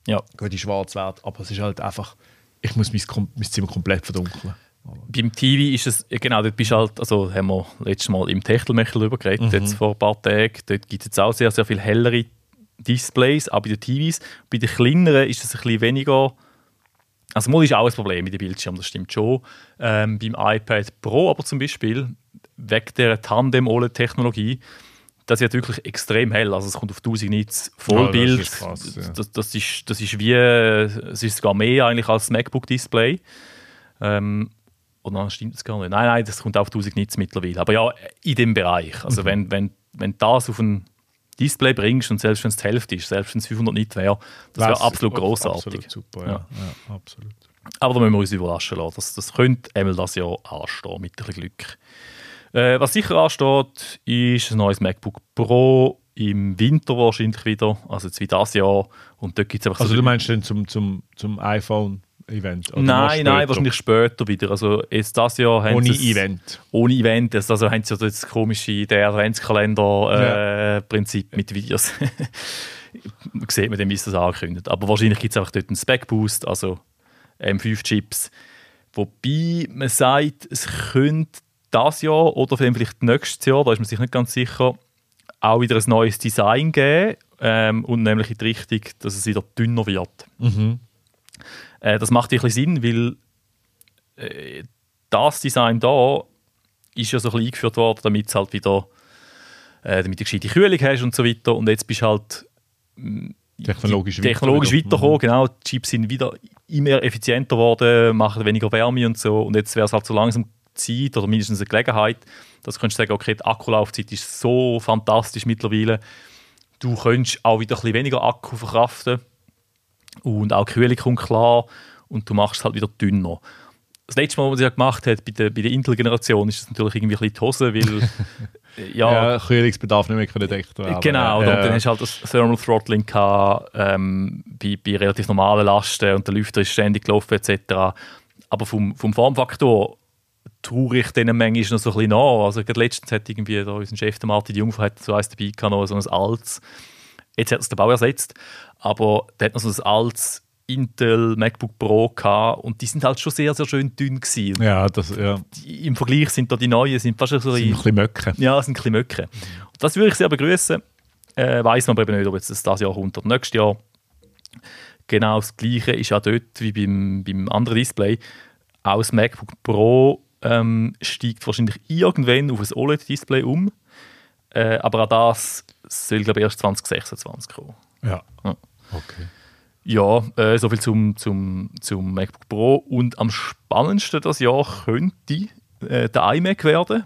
Ja. Gute Schwarzwert, aber es ist halt einfach, ich muss mein, Kom- mein Zimmer komplett verdunkeln. Beim T V ist es, genau, dort bist du halt, also haben wir letztes Mal im Techtelmechel darüber geredet, Mhm. jetzt vor ein paar Tagen, dort gibt es jetzt auch sehr, sehr viel hellere Displays, auch bei den T Vs. Bei den kleineren ist es ein bisschen weniger, also mal ist auch ein Problem mit dem Bildschirm, das stimmt schon. Ähm, beim iPad Pro aber zum Beispiel, wegen der Tandem-O L E D-Technologie, das wird wirklich extrem hell, also es kommt auf tausend Nits Vollbild. Ja, das ist krass, ja. das, das, ist, das ist wie, es ist sogar mehr eigentlich als das MacBook-Display. Ähm, oder nein, stimmt das gar nicht? Nein, nein, das kommt auf tausend Nits mittlerweile. Aber ja, in dem Bereich. Also Mhm. wenn, wenn, wenn du das auf ein Display bringst und selbst wenn es die Hälfte ist, selbst wenn es fünfhundert Nits wäre, das wäre absolut grossartig. Absolut super, ja. Ja. Ja, absolut. Aber da müssen wir uns überraschen lassen. Das, das könnte einmal das Jahr anstehen, mit ein bisschen Glück. Äh, was sicher ansteht, ist ein neues MacBook Pro im Winter wahrscheinlich wieder. Also jetzt wie das Jahr. Und dort gibt's einfach Also so du meinst dann zum, zum, zum iPhone-Event? oder noch Nein, später? nein, wahrscheinlich später wieder. Also jetzt das Jahr haben Ohne sie es- Event. Ohne Event. Also, also haben sie ja das komische der Adventskalender-Prinzip mit Videos. Sieht man dann, wie sie das angekündigt. Aber wahrscheinlich gibt es einfach dort einen Spec-Boost, also M fünf Chips. Wobei man sagt, es könnte das Jahr oder vielleicht nächstes Jahr, da ist man sich nicht ganz sicher, auch wieder ein neues Design geben. Ähm, und nämlich in die Richtung, dass es wieder dünner wird. Mhm. Äh, das macht ein bisschen Sinn, weil äh, das Design da ist ja so ein bisschen eingeführt worden, damit es halt wieder äh, damit du eine gescheite Kühlung hast und so weiter. Und jetzt bist du halt mh, Technologisch, technologisch weiter. weitergekommen. Mhm. Genau, die Chips sind wieder immer effizienter geworden, machen weniger Wärme und so. Und jetzt wäre es halt so langsam Zeit oder mindestens eine Gelegenheit, dass du könntest sagen, okay, die Akkulaufzeit ist so fantastisch mittlerweile. Du könntest auch wieder ein bisschen weniger Akku verkraften und auch die Kühlung kommt klar und du machst es halt wieder dünner. Das letzte Mal, was ich gemacht habe, bei der, bei der Intel-Generation, ist das natürlich irgendwie ein bisschen die Hose, weil ja, Ja, Kühlungsbedarf nicht mehr können deckt werden. genau, ja. und dann hast du halt das Thermal Throttling gehabt, ähm, bei, bei relativ normalen Lasten und der Lüfter ist ständig gelaufen et cetera. Aber vom, vom Formfaktor traue ich denen manchmal noch so ein bisschen nach. Also gerade letztens hat irgendwie da unser Chef, der Martin Jungfer, hat so eins dabei gehabt, noch so ein altes, jetzt hat es den Bau ersetzt, aber der hat noch so ein altes Intel MacBook Pro gehabt und die sind halt schon sehr, sehr schön dünn gewesen. Ja, das, ja. Die, im Vergleich sind da die neuen, sind fast so Das sind ein ein bisschen Möcke. ja, sind ein bisschen Möcke. Und das würde ich sehr begrüßen. Äh, weiss man aber eben nicht, ob jetzt das dieses Jahr kommt oder nächstes Jahr. Genau das Gleiche ist auch dort wie beim, beim anderen Display. Auch das MacBook Pro ähm, steigt wahrscheinlich irgendwann auf ein O L E D-Display um. Äh, aber auch das soll, glaube ich, erst zwanzig sechsundzwanzig kommen. Ja. Ja. Okay. Ja, äh, soviel zum, zum, zum MacBook Pro. Und am spannendsten das Jahr könnte äh, der iMac werden.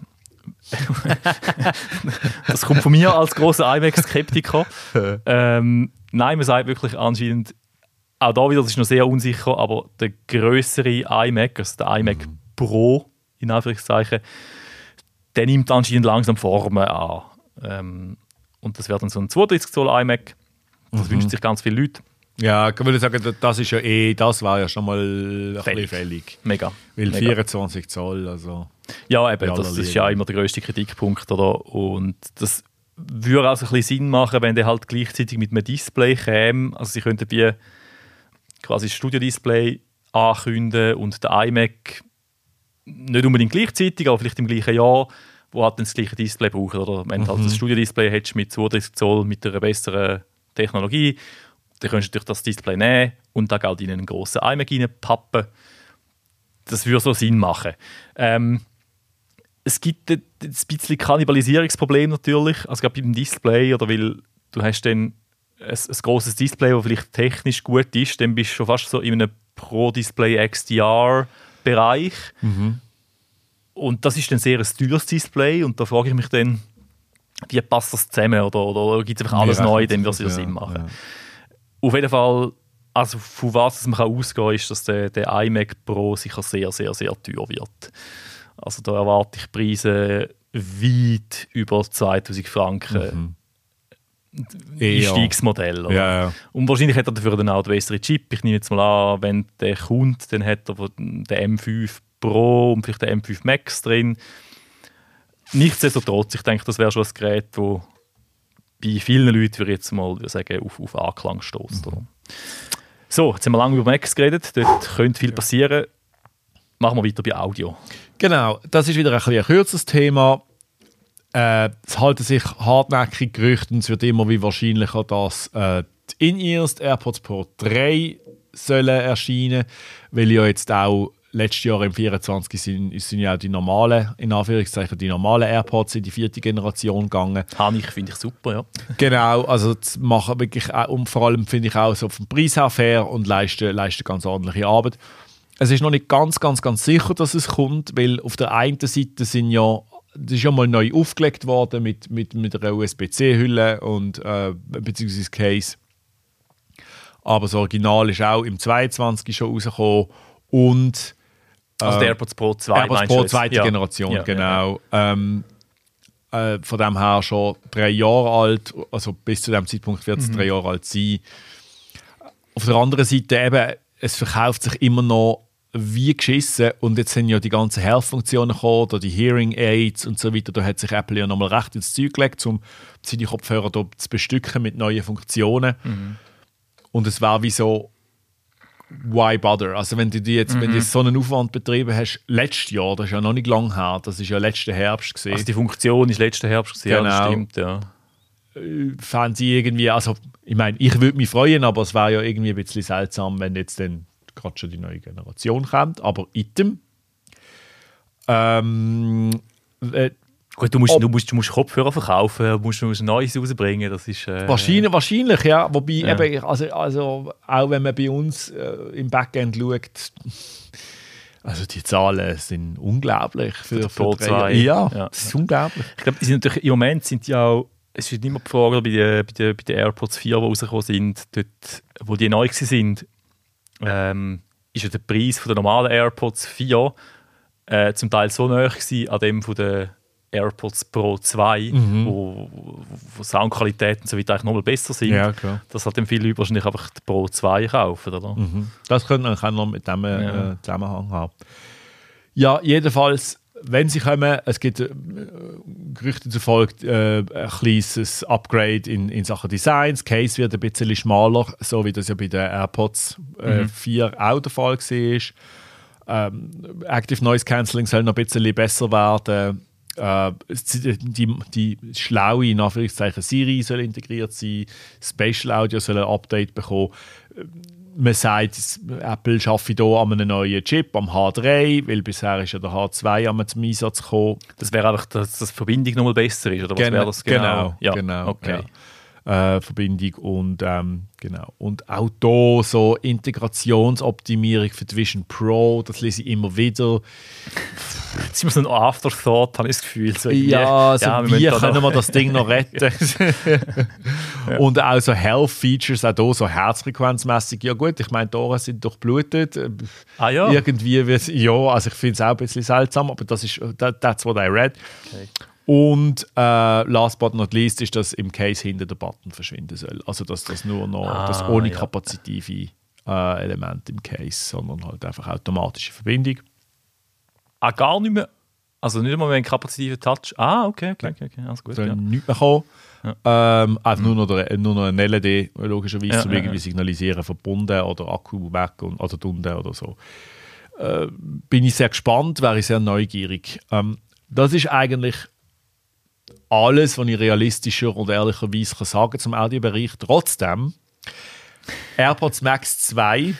Das kommt von mir als grosser iMac-Skeptiker. ähm, nein, man sagt wirklich anscheinend, auch da wieder, das ist noch sehr unsicher, aber der grössere iMac, also der iMac Mhm. Pro, in Anführungszeichen, der nimmt anscheinend langsam Formen an. Ähm, und das wird dann so ein zweiunddreißig Zoll iMac. Das Mhm. wünschen sich ganz viele Leute. Ja, ich würde sagen, das ist ja eh, das war ja schon mal ein Fällig. bisschen fällig. Mega. Weil Mega. vierundzwanzig Zoll, also... Ja, eben, Bei das, aller das ist Liebe. ja immer der grösste Kritikpunkt. Oder? Und das würde auch so ein bisschen Sinn machen, wenn der halt gleichzeitig mit einem Display käme. Also sie könnten wie quasi das Studio-Display ankündigen und der iMac nicht unbedingt gleichzeitig, aber vielleicht im gleichen Jahr, wo halt dann das gleiche Display braucht. Oder wenn du halt Mhm. das Studio-Display hättest mit zweiunddreißig Zoll, mit einer besseren Technologie, dann könntest du natürlich das Display nehmen und da halt in einen grossen iMac reinpappen. Das würde so Sinn machen. Ähm, es gibt ein ein bisschen Kannibalisierungsproblem natürlich, also gerade beim Display, oder weil du hast dann ein, ein grosses Display, das vielleicht technisch gut ist, dann bist du schon fast so in einem Pro-Display X D R-Bereich. Mhm. Und das ist dann sehr ein teures Display und da frage ich mich dann, wie passt das zusammen, oder, oder gibt es einfach alles Wie neu, rechnet dann sich wird es wieder das? Sinn Ja, machen. ja. Auf jeden Fall, also von was man ausgehen kann, ist, dass der, der iMac Pro sicher sehr, sehr, sehr teuer wird. Also da erwarte ich Preise weit über zweitausend Franken. Mhm. Eher. Einstiegsmodell. Oder? Ja, ja. Und wahrscheinlich hat er dafür dann auch den besseren Chip. Ich nehme jetzt mal an, wenn der kommt, dann hat er den M fünf Pro und vielleicht den M fünf Max drin. Nichtsdestotrotz, ich denke, das wäre schon ein Gerät, das bei vielen Leuten, würde ich jetzt mal sagen, auf, auf Anklang stößt. Mhm. So, jetzt haben wir lange über Macs geredet. Dort könnte viel passieren. Machen wir weiter bei Audio. Genau, das ist wieder ein, bisschen ein kürzeres Thema. Äh, es halten sich hartnäckig Gerüchte und es wird immer wie wahrscheinlicher, dass äh, die In-Ears, die AirPods Pro drei sollen erscheinen, weil ja jetzt auch letztes Jahr im vierundzwanzig sind, sind ja auch die normalen, in Anführungszeichen, die normalen AirPods in die vierte Generation gegangen. Habe ich, finde ich super, ja. Genau, also das machen wirklich auch, und vor allem finde ich auch so vom Preis her fair und leisten, leisten ganz ordentliche Arbeit. Es ist noch nicht ganz, ganz, ganz sicher, dass es kommt, weil auf der einen Seite sind ja das ist ja mal neu aufgelegt worden mit, mit, mit einer U S B C-Hülle und äh, beziehungsweise Case. Aber das Original ist auch im zweiundzwanzig schon rausgekommen und äh, also der AirPods Pro zwei. AirPods Pro zweite ja. Generation, ja, genau. Ja, ja. Ähm, äh, von dem her schon drei Jahre alt, also bis zu dem Zeitpunkt wird es mhm. drei Jahre alt sein. Auf der anderen Seite eben, es verkauft sich immer noch wie geschissen und jetzt sind ja die ganzen Health-Funktionen gekommen, oder die Hearing Aids und so weiter, da hat sich Apple ja nochmal recht ins Zeug gelegt, um seine Kopfhörer da zu bestücken mit neuen Funktionen. Mhm. Und es war wie so, why bother? Also wenn du die jetzt, mhm. wenn du jetzt so einen Aufwand betrieben hast, letztes Jahr, das ist ja noch nicht lang her, das ist ja letzten Herbst gewesen. Also die Funktion ist letzten Herbst gewesen, genau. Ja, das stimmt, ja. Fanden sie irgendwie, also ich meine, ich würde mich freuen, aber es wäre ja irgendwie ein bisschen seltsam, wenn jetzt dann gerade schon die neue Generation kommt, aber item. Ähm, äh, Gut, du musst, ob, du, musst, du musst Kopfhörer verkaufen, du musst, du musst Neues rausbringen, das ist... Äh, wahrscheinlich, wahrscheinlich, ja, wobei ja. Eben, also, also auch wenn man bei uns äh, im Backend schaut, also die Zahlen sind unglaublich für, für Pro zwei. Ja, ja, das ist unglaublich. Ich glaube, im Moment sind die auch, es ist nicht mehr die Frage, bei den, bei den, bei den AirPods vier, die rausgekommen sind, dort, wo die neu waren, ähm, ist ja der Preis von der normalen AirPods vier äh, zum Teil so nahe gewesen an dem von der AirPods Pro zwei, mhm. wo, wo Soundqualität und so weiter eigentlich nochmal besser sind, ja, klar. dass halt viele Leute wahrscheinlich einfach die Pro zwei kaufen, oder? Mhm. Das könnte man auch noch mit dem ja. äh, Zusammenhang haben. Ja, jedenfalls, wenn sie kommen, es gibt äh, Gerüchte zufolge äh, ein kleines Upgrade in, in Sachen Design. Das Case wird ein bisschen schmaler, so wie das ja bei den AirPods äh, mhm. vier auch der Fall war. Ähm, Active Noise Cancelling soll noch ein bisschen besser werden. Äh, die, die schlaue, in Anführungszeichen, Siri soll integriert sein. Spatial Audio soll ein Update bekommen. Man sagt, Apple arbeitet hier an einem neuen Chip, am H drei, weil bisher ist ja der H zwei zum Einsatz gekommen. Das wäre einfach, dass die Verbindung nochmal besser ist, oder was Gen- wäre das genau? Genau, ja. genau. Okay. Ja. Äh, Verbindung und ähm, genau. Und auch hier so Integrationsoptimierung für die Vision Pro, das lese ich immer wieder. Jetzt sind wir so ein Afterthought, habe ich das Gefühl. So ja, also ja, wie wir können wir das Ding noch retten? ja. Und auch so Health-Features, auch hier so herzfrequenzmäßig. Ja gut, ich meine, die Ohren sind durchblutet. Ah ja? Irgendwie wird ja, also ich finde es auch ein bisschen seltsam, aber das ist, that, that's what I read. Okay. Und äh, last but not least ist, dass im Case hinter der Button verschwinden soll. Also dass das nur noch, ah, das ohne ja. kapazitive äh, Element im Case, sondern halt einfach automatische Verbindung. Ah, gar nicht mehr? Also nicht mal ein kapazitiver Touch? Ah, okay, okay, okay, okay. Also gut. Soll ja. nicht mehr kommen. Ja. Ähm, also mhm. nur, noch der, nur noch ein L E D, logischerweise, ja, zum ja, irgendwie ja. signalisieren, verbunden oder Akku weg und, oder Dunde oder so. Äh, bin ich sehr gespannt, wäre ich sehr neugierig. Ähm, das ist eigentlich alles, was ich realistischer und ehrlicherweise kann sagen zum Audiobereich. Trotzdem, AirPods Max zwei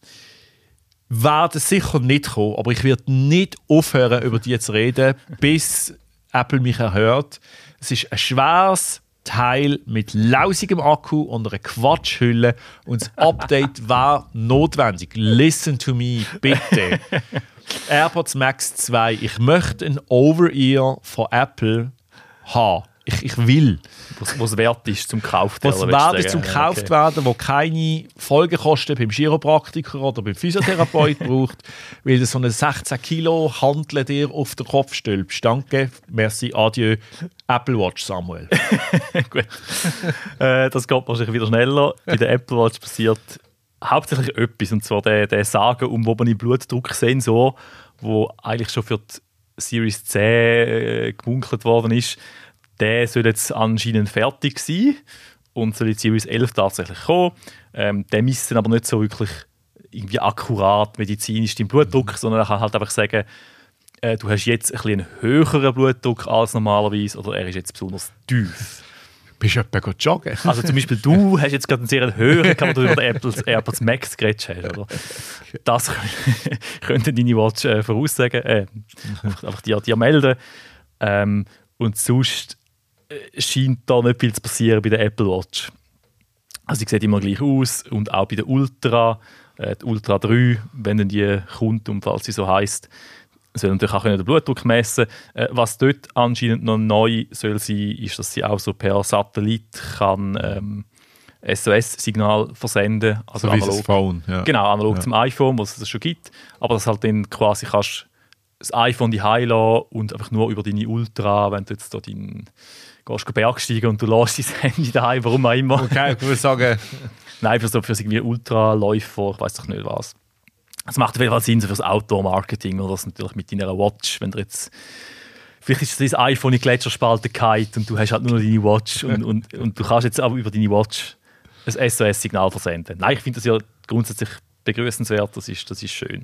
werden sicher nicht kommen, aber ich werde nicht aufhören, über die zu reden, bis Apple mich erhört. Es ist ein schweres Teil mit lausigem Akku und einer Quatschhülle und das Update war notwendig. Listen to me, bitte. AirPods Max zwei. Ich möchte ein Over-Ear von Apple haben. Ich, ich will. Was wert ist zum gekauft werden. Was wert ist zum gekauft okay. werden, wo keine Folgekosten beim Chiropraktiker oder beim Physiotherapeut braucht, weil du so eine sechzehn Kilo Hantel dir auf den Kopf stülpst. Danke, merci, adieu, Apple Watch Samuel. Gut. äh, das geht wahrscheinlich wieder schneller. Bei der Apple Watch passiert hauptsächlich etwas, und zwar der, der sagenumwobene Blutdrucksensor, der eigentlich schon für die Series zehn äh, gemunkelt worden ist. Der soll jetzt anscheinend fertig sein und soll die Series elf tatsächlich kommen. Ähm, der misst dann aber nicht so wirklich irgendwie akkurat medizinisch deinen Blutdruck, mhm. sondern er kann halt einfach sagen, äh, du hast jetzt ein bisschen einen höheren Blutdruck als normalerweise oder er ist jetzt besonders tief. Bist du etwa joggen? Also zum Beispiel du hast jetzt gerade einen sehr höheren, wenn du über den AirPods, AirPods Max geredet hast. Oder? Das könnte deine Watch äh, voraussagen, äh, einfach, einfach dir, dir melden. Ähm, und sonst äh, scheint da nicht viel zu passieren bei der Apple Watch. Also sie sieht immer gleich aus und auch bei der Ultra, äh, die Ultra drei, wenn dann die kommt und falls sie so heisst, soll natürlich auch den Blutdruck messen. Äh, was dort anscheinend noch neu soll sein, ist, dass sie auch so per Satellit kann ähm, S O S-Signal versenden. Also so wie analog, das Phone. Ja. Genau, analog ja. zum iPhone, wo es das schon gibt. Aber dass halt dann quasi kannst das iPhone die heim lassen und einfach nur über deine Ultra, wenn du jetzt da dein gehst Bergsteigen und du lässt dein Handy daheim, warum auch immer. Okay, ich würde sagen... Nein, für so für irgendwie Ultraläufer, ich weiß doch nicht was. Es macht auf jeden Fall Sinn so für das Outdoor-Marketing oder das natürlich mit deiner Watch, wenn du jetzt vielleicht ist dein iPhone in die Gletscherspalte gefallen und du hast halt nur noch deine Watch und, und, und du kannst jetzt aber über deine Watch ein S O S-Signal versenden. Nein, ich finde das ja grundsätzlich begrüßenswert, das ist, das ist schön.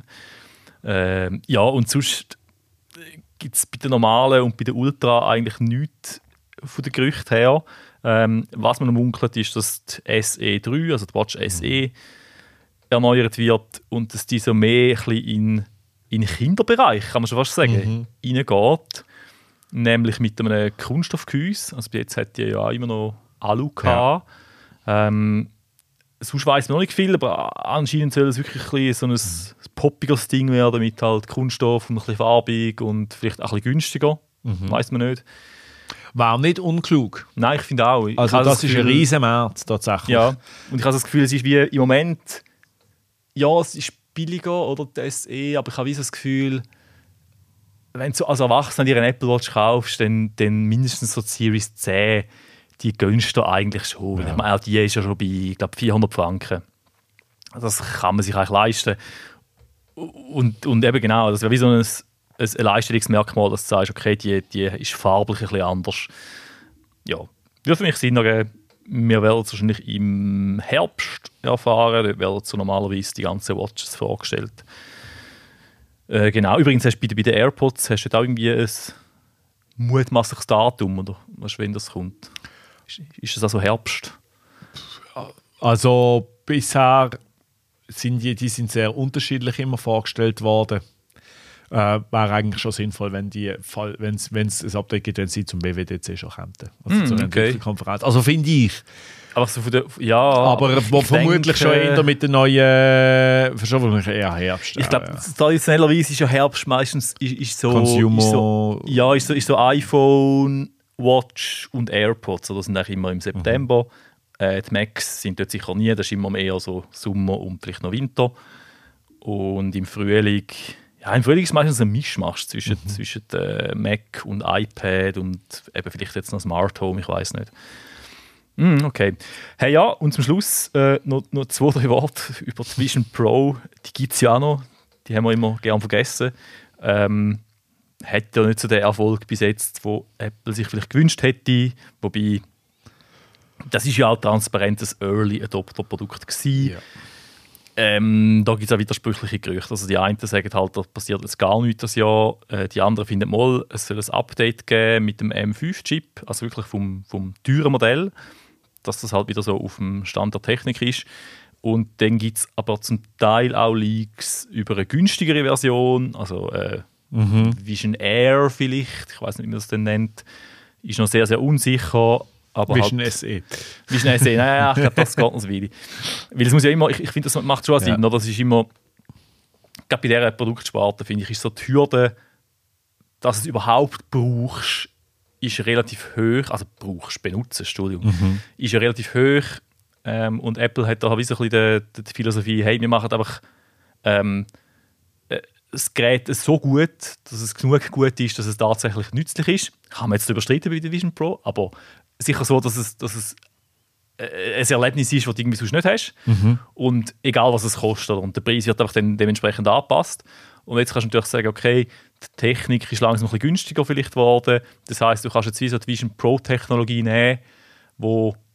Ähm, ja, und sonst gibt es bei der normalen und bei der Ultra eigentlich nichts von den Gerüchten her. Ähm, was man munkelt, ist, dass die S E drei, also die Watch S E, erneuert wird und dass die so mehr ein bisschen in in den Kinderbereich, kann man schon fast sagen, mhm. reingeht. Nämlich mit einem Kunststoffgehäuse. Also bis jetzt hat die ja immer noch Alu gehabt. Ja. Ähm, sonst weiss man noch nicht viel, aber anscheinend soll es wirklich ein bisschen so ein mhm. poppiges Ding werden mit halt Kunststoff und ein bisschen farbig und vielleicht auch ein bisschen günstiger. Mhm. Weiss man nicht. War nicht unklug. Nein, ich finde auch. Ich also das, das ist Gefühl, ein riesen Markt tatsächlich. Ja, und ich habe das Gefühl, es ist wie im Moment, ja, es ist billiger oder die S E, aber ich habe so das Gefühl, wenn du als Erwachsener dir eine Apple Watch kaufst, dann, dann mindestens so die Series zehn, die gönnst du eigentlich schon. Ja. Ich meine, auch die ist ja schon bei, ich glaube, vierhundert Franken. Das kann man sich eigentlich leisten. Und, und eben genau, das wäre wie so ein, ein Leistungsmerkmal, dass du sagst, okay, die, die ist farblich ein bisschen anders. Ja, würde für mich Sinn ergeben. Wir werden es wahrscheinlich im Herbst erfahren. Dort werden so normalerweise die ganzen Watches vorgestellt. Äh, genau, übrigens hast du bei, bei den AirPods hast du da irgendwie ein mutmaßliches Datum, oder weißt du, wenn das kommt? Ist, ist es also Herbst? Also bisher sind die, die sind sehr unterschiedlich immer vorgestellt worden. Äh, wäre eigentlich schon sinnvoll, wenn die, wenn es ein Update gibt, wenn sie zum B W D C schon kämen. Also mm, zur Entwicklerkonferenz. Also finde ich. Aber so von der, ja, aber wo vermutlich denke, schon eher mit der neuen, schon eher Herbst. Ich glaube, ja. traditionellerweise ist ja Herbst meistens ist, ist so, Consumer. Ist so, ja, ist so, ist so iPhone, Watch und AirPods. Das sind eigentlich immer im September. Mhm. Äh, die Macs sind dort sicher nie. Das ist immer eher so Sommer und vielleicht noch Winter. Und im Frühling, ja, im Frühling ist meistens ein Mischmasch zwischen, mhm. zwischen äh, Mac und iPad und eben vielleicht jetzt noch Smart Home, ich weiß nicht. Mm, okay. Hey, ja, und zum Schluss äh, noch, noch zwei, drei Worte über die Vision Pro. Die gibt es ja auch noch. Die haben wir immer gerne vergessen. Ähm, hat ja nicht so den Erfolg bis jetzt, den Apple sich vielleicht gewünscht hätte. Wobei, das ist ja auch transparent ein Early Adopter Produkt gewesen. Ja. Ähm, da gibt es auch widersprüchliche Gerüchte. Also die einen sagen halt, da passiert jetzt gar nichts das Jahr. Äh, die anderen finden mal, es soll ein Update geben mit dem M fünf Chip, also wirklich vom, vom teuren Modell, dass das halt wieder so auf dem Stand der Technik ist. Und dann gibt es aber zum Teil auch Leaks über eine günstigere Version, also äh, mhm. Vision Air vielleicht, ich weiß nicht, wie man das denn nennt, ist noch sehr, sehr unsicher. Aber Vision halt, S E. Vision S E, nein, ich glaube, das geht noch so weit. Weil es muss ja immer, ich, ich finde, das macht schon Sinn, ja. Das ist immer, gerade bei dieser Produktsparte, finde ich, ist so die Hürde, dass du es überhaupt brauchst, ist relativ hoch, also brauchst, benutzt, Entschuldigung, mhm. ist ja relativ hoch. Ähm, und Apple hat da wie so ein bisschen die, die Philosophie, hey, wir machen einfach ähm, äh, das Gerät so gut, dass es genug gut ist, dass es tatsächlich nützlich ist. Kann man jetzt überstreiten bei der Vision Pro, aber sicher so, dass es, dass es ein Erlebnis ist, das du irgendwie sonst nicht hast. Mhm. Und egal, was es kostet. Und der Preis wird einfach dann dementsprechend angepasst. Und jetzt kannst du natürlich sagen, okay, die Technik ist langsam ein bisschen günstiger vielleicht geworden. Das heisst, du kannst jetzt wie so die Vision Pro-Technologie nehmen, die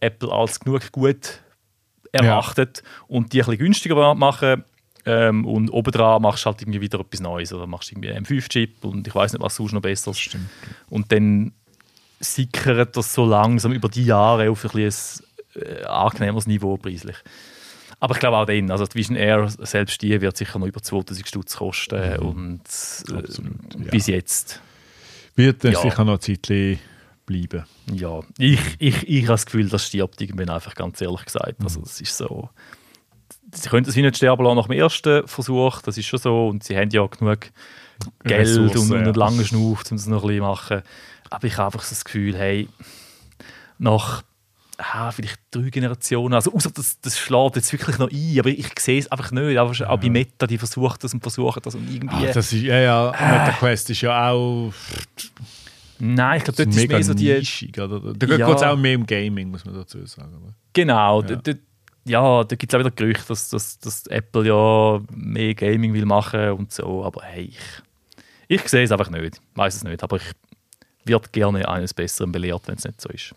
Apple als genug gut erachtet ja. und die ein bisschen günstiger machen. Ähm, und obendran machst du halt irgendwie wieder etwas Neues. Oder machst du irgendwie einen M fünf Chip und ich weiß nicht, was sonst noch besser ist. Und dann sickert das so langsam über die Jahre auf ein, bisschen ein äh, angenehmeres Niveau preislich. Aber ich glaube auch dann, also die Vision Air, selbst die wird sicher noch über zweitausend Stutz kosten. Mhm. Und äh, Absolut, ja. bis jetzt... Wird dann ja. sicher noch ein Zeitchen bleiben. Ja, ich, ich, ich habe das Gefühl, das stirbt irgendwann einfach, ganz ehrlich gesagt. Mhm. Also es ist so... Sie können es nicht sterben lassen nach dem ersten Versuch, das ist schon so. Und sie haben ja genug Geld Ressourcen, und einen ja. langen Schnuff, um es noch ein bisschen zu machen. Aber ich habe einfach so das Gefühl, hey, nach ah, vielleicht drei Generationen, also außer das, das schlägt jetzt wirklich noch ein, aber ich sehe es einfach nicht. Einfach ja. Auch bei Meta, die versuchen das und versuchen das und irgendwie... Ah, das ist, ja, ja, äh, MetaQuest ist ja auch... Nein, ich glaube, dort ist mega mehr so die... Nischig, oder? Da ja. geht es auch mehr um Gaming, muss man dazu sagen. Oder? Genau, ja. d- d- ja, da gibt es auch wieder Gerüchte, dass, dass, dass Apple ja mehr Gaming will machen und so, aber hey, ich, ich sehe es einfach nicht, ich weiß es nicht, aber ich werde gerne eines Besseren belehrt, wenn es nicht so ist.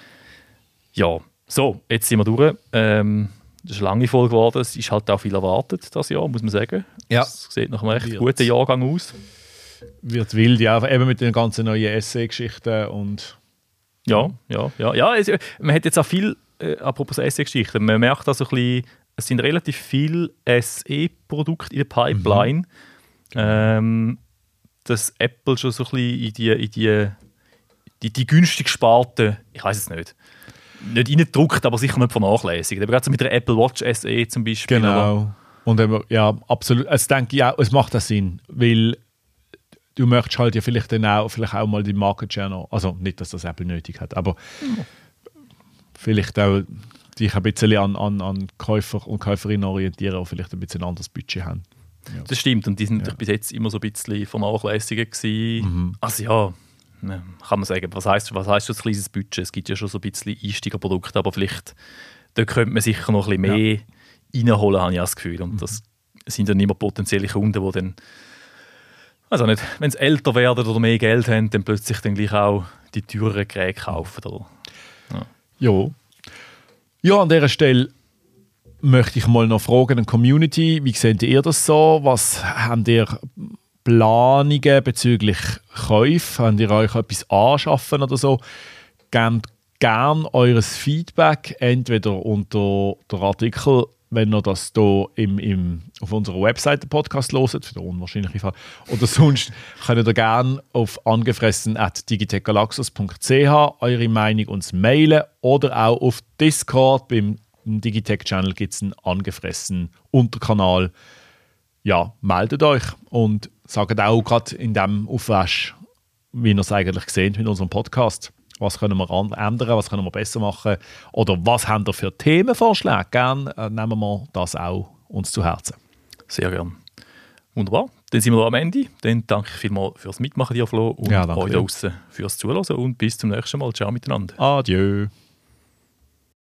Ja, so, jetzt sind wir durch. Ähm, das ist eine lange Folge geworden, es ist halt auch viel erwartet das Jahr, muss man sagen. Ja. Es sieht nach einem recht wird. guten Jahrgang aus. Wird wild, ja, eben mit den ganzen neuen Essay-Geschichten und... Ja, ja, ja, ja, es, man hat jetzt auch viel Äh, apropos S E-Geschichten, man merkt also ein bisschen, es sind relativ viele S E-Produkte in der Pipeline, mhm. ähm, dass Apple schon so ein bisschen in die, in die, die, die günstig Sparte, ich weiß es nicht, nicht reindrückt, aber sicher nicht vernachlässigt. Aber gerade so mit der Apple Watch S E zum Beispiel. Genau. Und eben, ja, absolut. Also denke ich auch, es macht auch Sinn, weil du möchtest halt ja vielleicht dann auch, vielleicht auch mal die Market Share noch, also nicht, dass das Apple nötig hat, aber mhm. vielleicht auch dich ein bisschen an, an, an Käufer und Käuferinnen orientieren, die vielleicht ein bisschen ein anderes Budget haben. Ja. Das stimmt, und die sind natürlich ja. bis jetzt immer so ein bisschen vernachlässigt gewesen. Mhm. Also ja, kann man sagen, was heisst, was heisst das kleines Budget? Es gibt ja schon so ein bisschen Einsteigerprodukte, aber vielleicht da könnte man sicher noch ein bisschen mehr ja. reinholen, habe ich das Gefühl. Und mhm. das sind dann immer potenzielle Kunden, die dann, also nicht, wenn sie älter werden oder mehr Geld haben, dann plötzlich dann gleich auch die teureren Geräte kaufen. Oder? Ja. Ja. Ja, an dieser Stelle möchte ich mal noch fragen an die Community, wie seht ihr das so? Was habt ihr Planungen bezüglich Käufe? Habt ihr euch etwas anschaffen oder so? Gebt gerne eures Feedback, entweder unter der Artikel, wenn ihr das hier im, im, auf unserer Webseite den Podcast hört, für den unwahrscheinlichen Fall, oder sonst könnt ihr gerne auf angefressen at digitechgalaxus punkt c h eure Meinung uns mailen oder auch auf Discord, beim Digitech-Channel gibt es einen angefressen Unterkanal. Ja, meldet euch und sagt auch gerade in dem Aufwasch, wie ihr es eigentlich seht mit unserem Podcast. Was können wir ändern, was können wir besser machen oder was haben wir für Themenvorschläge? Gerne äh, nehmen wir das auch uns zu Herzen. Sehr gerne. Wunderbar. Dann sind wir am Ende. Dann danke ich vielmals fürs Mitmachen, dir Flo, und ja, euch da draussen fürs Zuhören und bis zum nächsten Mal. Ciao miteinander. Adieu.